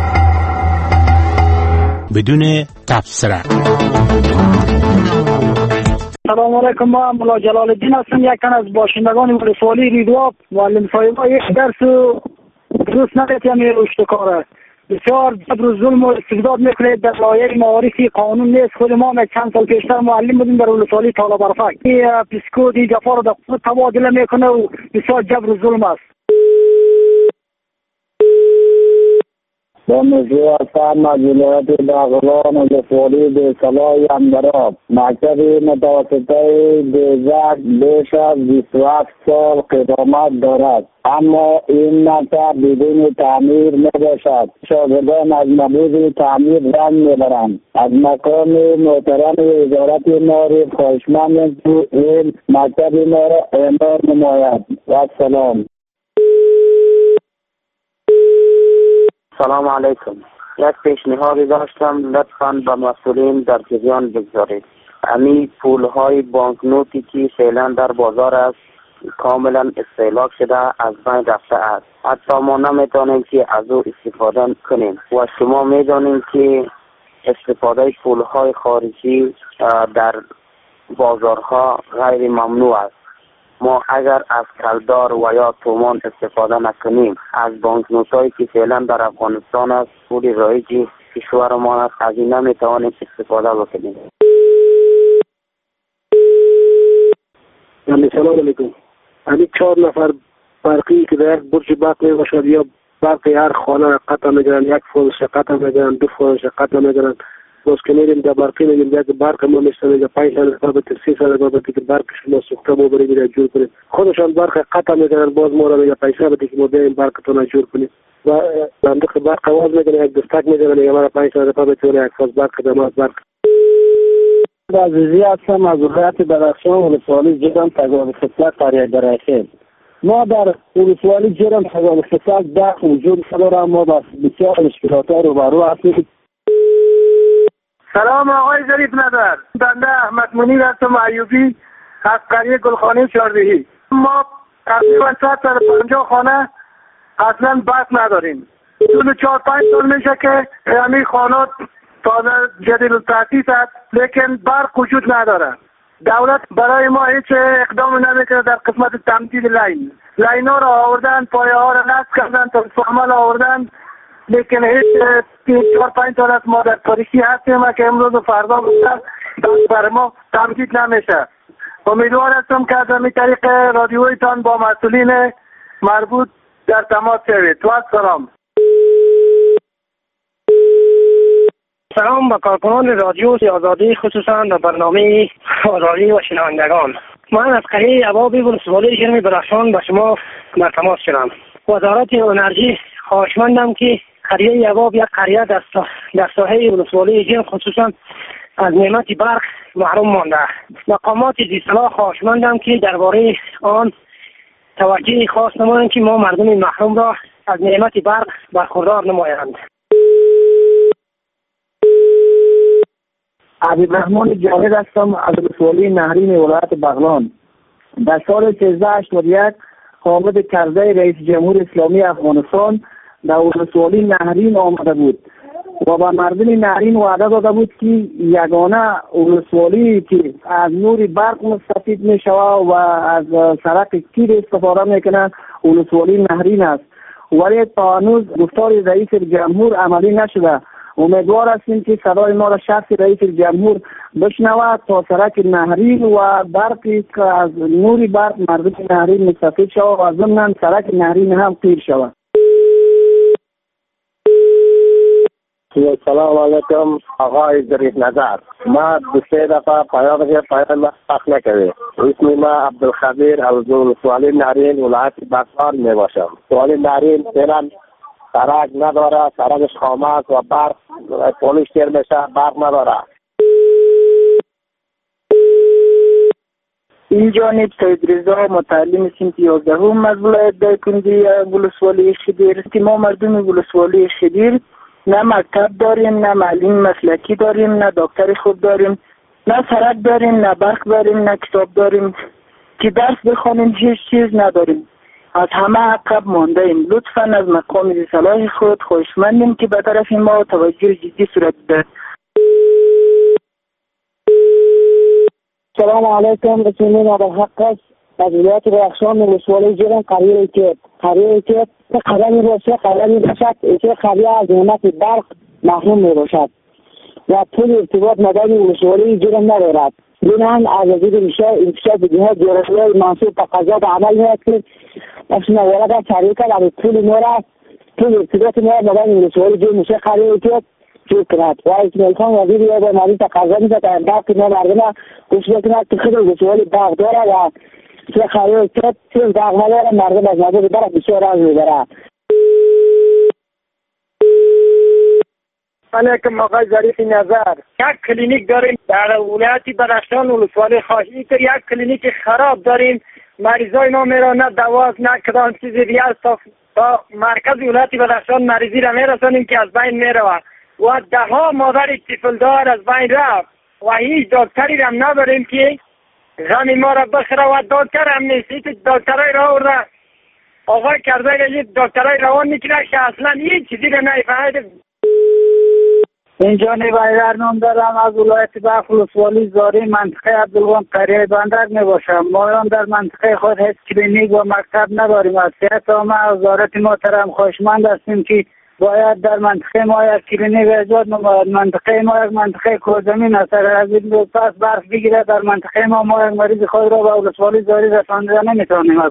بدون تبصره. سلام علیکم. ما ملا جلال الدین هستم، یک تن از باشندگان ولسوالی ریدواب. معلم صاحبا یک درس درست نگفتیم رشد کاره. بسیار جبر و ظلم و استبداد میکنید. در لایحه معارفی قانون نیست. خود ما چند سال پیشتر معلم بودیم در ولسوالی طالب برفک. پسکو دی جفا رو در خود تبادله میکنه و بسیار جبر و ظلم است. با موضوع اصلا ولایت بغلان ولسوالی به صلاح اندراب مکتب متوسطه بیزک بیش از 27 سال قدامت دارد، اما این مکتب بدون تعمیر نباشد. شاگردان از نبود تعمیر رنج میبرند. از مقام محترم وزارت معارف خواهشمندم که این مکتب ما را اعمال نماید. و سلام. سلام علیکم. یک پیشنهادی داشتم، لطفاً به مسئولین در جریان بگذارید. امی پولهای بانکنوتی که فعلا در بازار است کاملا استهلاک شده، از بین رفته است. حتی ما نمیتونیم که از او استفاده کنیم و شما میدانید که استفاده پولهای خارجی در بازارها غیر ممنوع است. ما اگر از کلدار و یا تومان استفاده نکنیم، از بانکنوتایی که فعلا در افغانستان است، پول رایجی کشور ما است، از این نمیتوانیم استفاده بکنیم. سلام علیکم. همین 4 نفر برقی که در یک برج برق می باشد یا برقی هر خانه را قطع میگیرن، 1 فروش قطع میگیرن، 2 فروش قطع میگیرن. باز که میریم در برقی میگیم یک برق ما میشتن یا 500 بابت 300 بابت که برق شما سوخته ما بریم میره جور کنیم، خودشان برق قطع میگیرن، باز ما را یا پیسه بده که ما بیایم برقتون جور کنیم و صندوق برق آواز میگیرن، یک دستک میگیرن یا ما 500 بابت یک فاز برق دماغ برق. عزیزی هستم از ولایت بدخشان، ولسوالی جرم تگاب خطلت قریه درخیل. ما در ولسوالی جرم تگاب خطلت برق وجود نداره، ما بسیار مشکلات ها روبرو هستیم. سلام آقای ظریف نظر، بنده احمد منیر هستم ایوبی از قریه گلخانه چهاردهی. ما تقریبا 150 خانه اصلا برق نداریم. طول 4-5 سال میشه که همین خانات تازه جدید تاسیس است، لیکن برق وجود نداره. دولت برای ما هیچ اقدام نمیکنه در قسمت تمدید لاین ها را آوردن، پایه ها را نصب کردن، ترانسفورمر آوردن، لیکن هیچ 4-5 سال است ما در تاریکی هستیم که امروز و فردا بر ما تمدید نمیشه. امیدوار هستم که از این طریق رادیویتان با مسئولین مربوط در تماس شوید. سلام. سلام به کارکنان رادیو آزادی، خصوصا در برنامه آزادی و شنوندگان. من از قریه عبابی ولسوالی جرم بدخشان به شما در تماس شدم. وزارت انرژی خواهشمندم که قریه عباب یک قریه در ساحه ولسوالی جرم خصوصا از نعمت برق محروم مانده. مقامات ذی صلاح خواهشمندم که درباره آن توجه خاص نمایند که ما مردم محروم را از نعمت برق برخوردار نمایند. عبدالرحمن جاوید هستم از ولسوالی نهرین ولایت بغلان. در سال 1381 حامد کرزی رئیس جمهور اسلامی افغانستان در ولسوالی نهرین آمده بود و به مردم نهرین وعده داده بود که یگانه ولسوالی که از نور برق مستفید می شود و از سرک تیر استفاده میکنه ولسوالی نهرین است، ولی تا هنوز گفتار رئیس جمهور عملی نشده. امیدوار هستیم که صدای ما را شخص رئیس جمهور بشنود تا سرک نهرین و برقی که از نور برق مردم نهرین مستفید شود و ضمن سرک نهرین هم تیر شود. سلام علیکم آقای ظریف نظر. ما 2-3 دفعه پیام پخش نکرده. اسم ما عبدالخبیر از ولسوالی نهرین ولایت بغلان می باشم. ولسوالی نهرین فعلا سرک نداره، سرکش خامک و برق پولش تیر میشه، برق نداره. این جانب سید رضا متعلم صنف 11 از ولایت دایکنډي ولسوالی خدیر. ما مردم ولسوالی خدیر نه مکتب داریم، نه معلم مسلکی داریم، نه دکتر خوب داریم، نه سرک داریم، نه برق داریم، نه کتاب داریم که درس بخوانیم، هیچ چیز نداریم. از همه عقب مانده ایم. لطفاً از مقام ذی صلاح خود خواهشمندیم که به طرف ما توجه جدی صورت بده. سلام علیکم. رسولین عبدالحق است از ولایت بدخشان ولسوالی جرم قریه ایکیت. قریه ایکیت قدمی باشه قدمی باشد که قریه از نعمت برق محروم می باشد و پول ارتباط مدنی ولسوالی جرم ندارد. بنان از وزیر انتشار جهات جرمهای منصوب به قضا به عمل میاد که افشنا ولد تحریک کرد پول نورا پول ارتباط ما مدنی ولسوالی جرم میشه قریه ایکیت جور کند و اسماعیل خان وزیر یا به مریض تقاضا میده تا برق ما مردم گوش بکنند که خیلی ولسوالی برق داره و چه خیلی چه برق نداره، مردم از مردم برق بسیار از میبره. علیکم آقای ظریف نظر. یک کلینیک داریم در ولایت بدخشان ولسوالی خواهی که یک کلینیک خراب داریم، مریضای ما میرن نه دوا نه کدام چیزی ریال تا مرکز ولایت بدخشان مریضی را میرسانیم که از بین میرود و ده ها مادر طفلدار از بین رفت و هیچ دکتری را نداریم که غم ما را بخره و دکتر هم نیست. دکترای را آورده آقای کرزی را یه دکترای روان میکنه که اصلا هیچ چیزی را نمیفهمید. اینجا نیبایدر نام دارم، از ولایت بلخ ولسوالی زاری منطقه عبدالوان قریه بندر میباشم. ما در منطقه خود هیچ کلینیک و مکتب نداریم. از صحت عامه از وزارت محترم خواهشمند هستیم که باید در منطقه ما یک کلینیک ایجاد نماید. منطقه ما یک منطقه کوهزمین است. اگر از این پس برف بگیره در منطقه ما یک مریض خود را به ولسوالی زاری رسانده نمیتوانیم.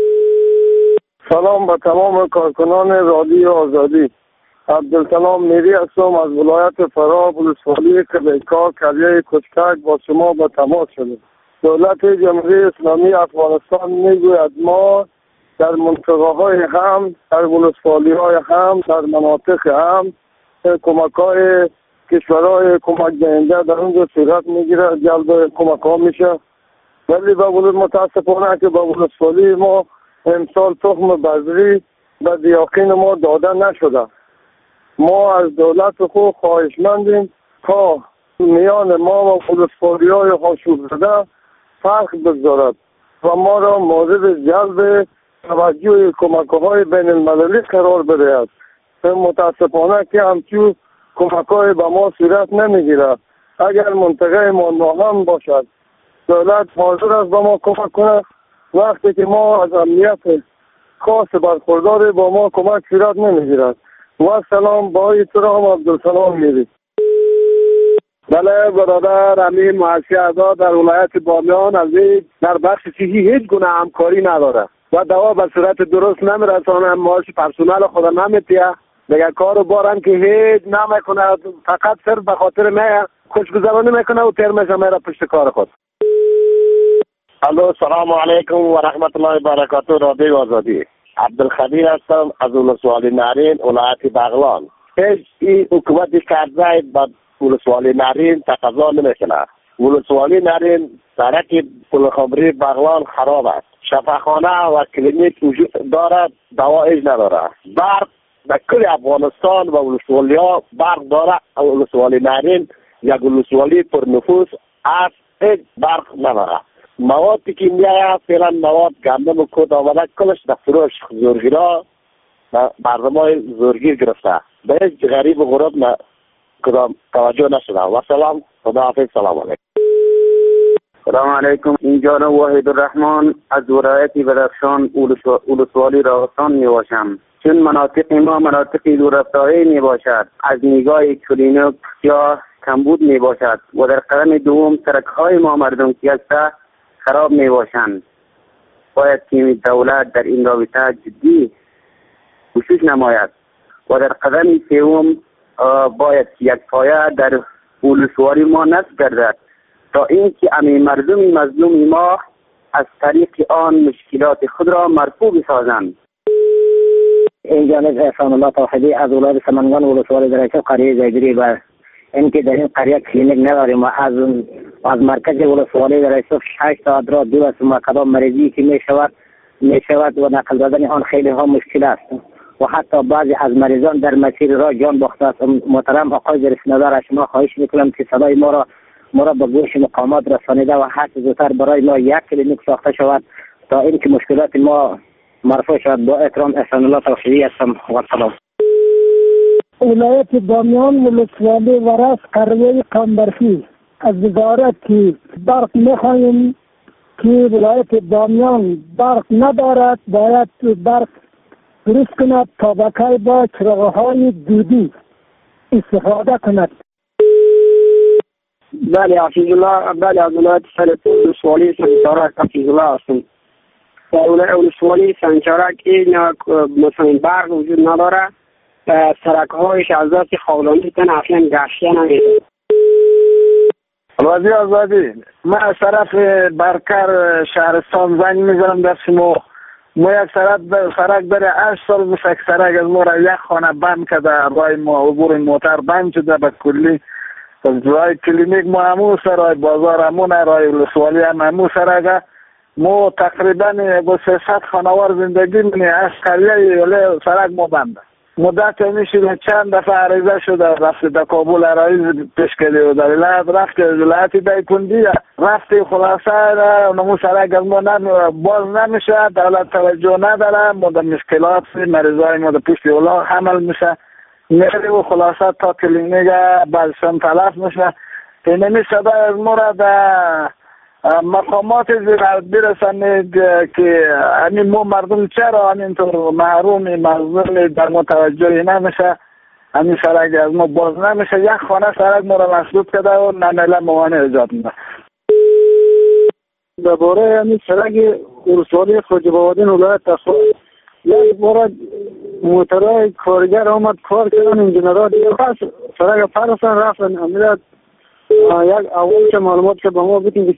سلام به تمام کارکنان رادیو آزادی. عبدالسلام میری هستم از ولایت فرا ولسوالی کلیکا قریه کوچکک با شما به تماس شده. دولت جمهوری اسلامی افغانستان میگوید ما در منطقه های هم، در ولسوالی های هم، در مناطق هم کمک های کشورهای کمک دهنده در اونجا صورت میگیره، جلب کمک ها میشه. ولی متاسفانه که به ولسوالی ما امسال تخم بذری به دیاقین ما داده نشده. ما از دولت خود خواهشمندیم تا میان ما و ولسوالی های آشوب زده فرق بگذارد و ما را مورد جلب توجه کمک های بین المللی قرار بدهد. متاسفانه که همچون کمک های به ما صورت نمیگیره. اگر منطقه ما ناهم باشد دولت حاضر است به ما کمک کنه. وقتی که ما از امنیت خاص برخوردار با ما کمک صورت نمیگیرد. و سلام با احترام عبدالسلام میری. بله برادر امین محسی عزا در ولایت بامیان از در بخش صحی هیچ گونه همکاری نداره و دوا به صورت درست نمیرسانه. معاش پرسنل خود نمیتیه دیگه کارو بارن که هیچ نمیکنه، فقط صرف به خاطر نه خوشگذرانی میکنه و ترمش میره پشت کار خود. الو سلام علیکم و رحمت الله و برکاته. رادیو آزادی عبدالخبیر هستم از ولسوالی نارین ولایت بغلان. هیچ این حکومت کرزی با ولسوالی نارین تقاضا نمیکنه. ولسوالی نارین سرک پلخمری بغلان خراب است. شفاخانه و کلینیک وجود دارد، دوا ایج نداره. برق در کل افغانستان و ولسوالی ها برق داره. ولسوالی نارین یک ولسوالی پر نفوس است، هیچ برق نداره. مواد کیمیایی فعلا مواد گندم و کود آمده کلش در فروش زورگیرا مردمای زورگیر گرفته. به هیچ غریب و غرب کدام توجه نشده. و سلام، خداحافظ، سلام علیکم. سلام علیکم. اینجا واحد الرحمن از ولایت بدخشان ولسوالی راستان می باشم. چون مناطق ما مناطق دوررفتاری می باشد، از نگاه کلینیک یا کمبود می باشد و در قدم دوم سرک های ما مردم کی است خراب می باشند. باید که دولت در این رابطه جدی کوشش نماید و در قدم سوم باید یک پایه در ولسوالی ما نصب گردد تا اینکه مردم مظلوم ما از طریق آن مشکلات خود را مرفوع بسازند. این جانب احسان الله توحیدی از ولایت سمنگان ولسوالی درکه قریه زیدری و اینکه در این قریه کلینیک نداریم و از مرکز ولسوالی در ایسوف 6 تا ادرا دو است مقدام مریضی که می شود و نقل دادن آن خیلی ها مشکل است و حتی بعضی از مریضان در مسیر راه جان باخته است. محترم آقای جلسه‌نظر شما خواهش میکنم که صدای ما را به گوش مقامات رسانیده و هر زودتر برای ما یک کلینیک ساخته شود تا اینکه مشکلات ما مرفوع شود. با احترام احسان الله توحیدی هستم و سلام. ولایت بامیان ولسوالی ورس قریه قمبرفی از وزارت که برق میخواهیم که ولایت بامیان برق ندارد، باید برق درست کند تا بقای با چراغ‌های دودی استفاده کند. بله حفیظ الله، بله از ولایت ولسوالی سنچارک حفیظ الله هستم. در ولسوالی سنچارک این مثلا برق وجود نداره، سرک هایش از دست خولانی تن اصلا گشته نمیده. رادیو آزادی، من از طرف برکر شهرستان زنگ میزنم در شما. ما یک سرک داره 8 سال میشه سرک از ما را یک خانه بند کرده، رای ما عبور موتر بند شده به کلی. رای کلینیک ما همون سرای بازار همون رای ولسوالی هم همون سرک ما تقریبا با 300 خانوار زندگی منی از قریه ولی سرک ما بنده. مدت میشه چند دفعه عریضه شده رفته در کابل رئیس پیش کرده و در ولایت رفته ولایتی دایکندی رفته خلاصه نمو سرک از ما باز نمیشه، دولت توجه نداره، ما در مشکلات مریضای ما در پشت اولا حمل میشه میره و خلاصه تا کلینیک بعدشان تلف میشه. اینمی صدا از ما را در مقامات زیرت برسانید که همین ما مردم چرا همینطور محرومی مظلومی در ما توجه نمیشه، همین سرک از ما باز نمیشه. یک خانه سرک ما را مسدود کرده و نمیله موانع ایجاد میده. درباره همین سرک ولسوالی خواجه‌آبادی ولایت تخار یک بار موترهای کارگر آمد کار کردن انجینرها دیگه خاص سرک فرستن رفتن امیدت یک اول که معلومات که با ما بودیم.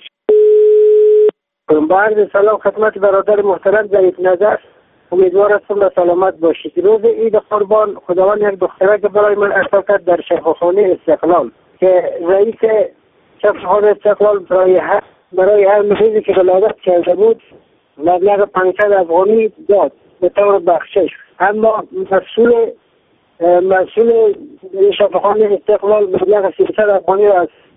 بعد سلام خدمت برادر محترم ضعیف نظر، امیدوار هستم به سلامت باشید. روز عید قربان خداوند یک دختره که برای من ارسال کرد در شفاخانه استقلال که رئیس شفاخانه استقلال برای هر مریضی که ولادت کرده بود مبلغ 500 افغانی داد به طور بخشش، اما مسئول شفاخانه استقلال مبلغ 300 افغانی را از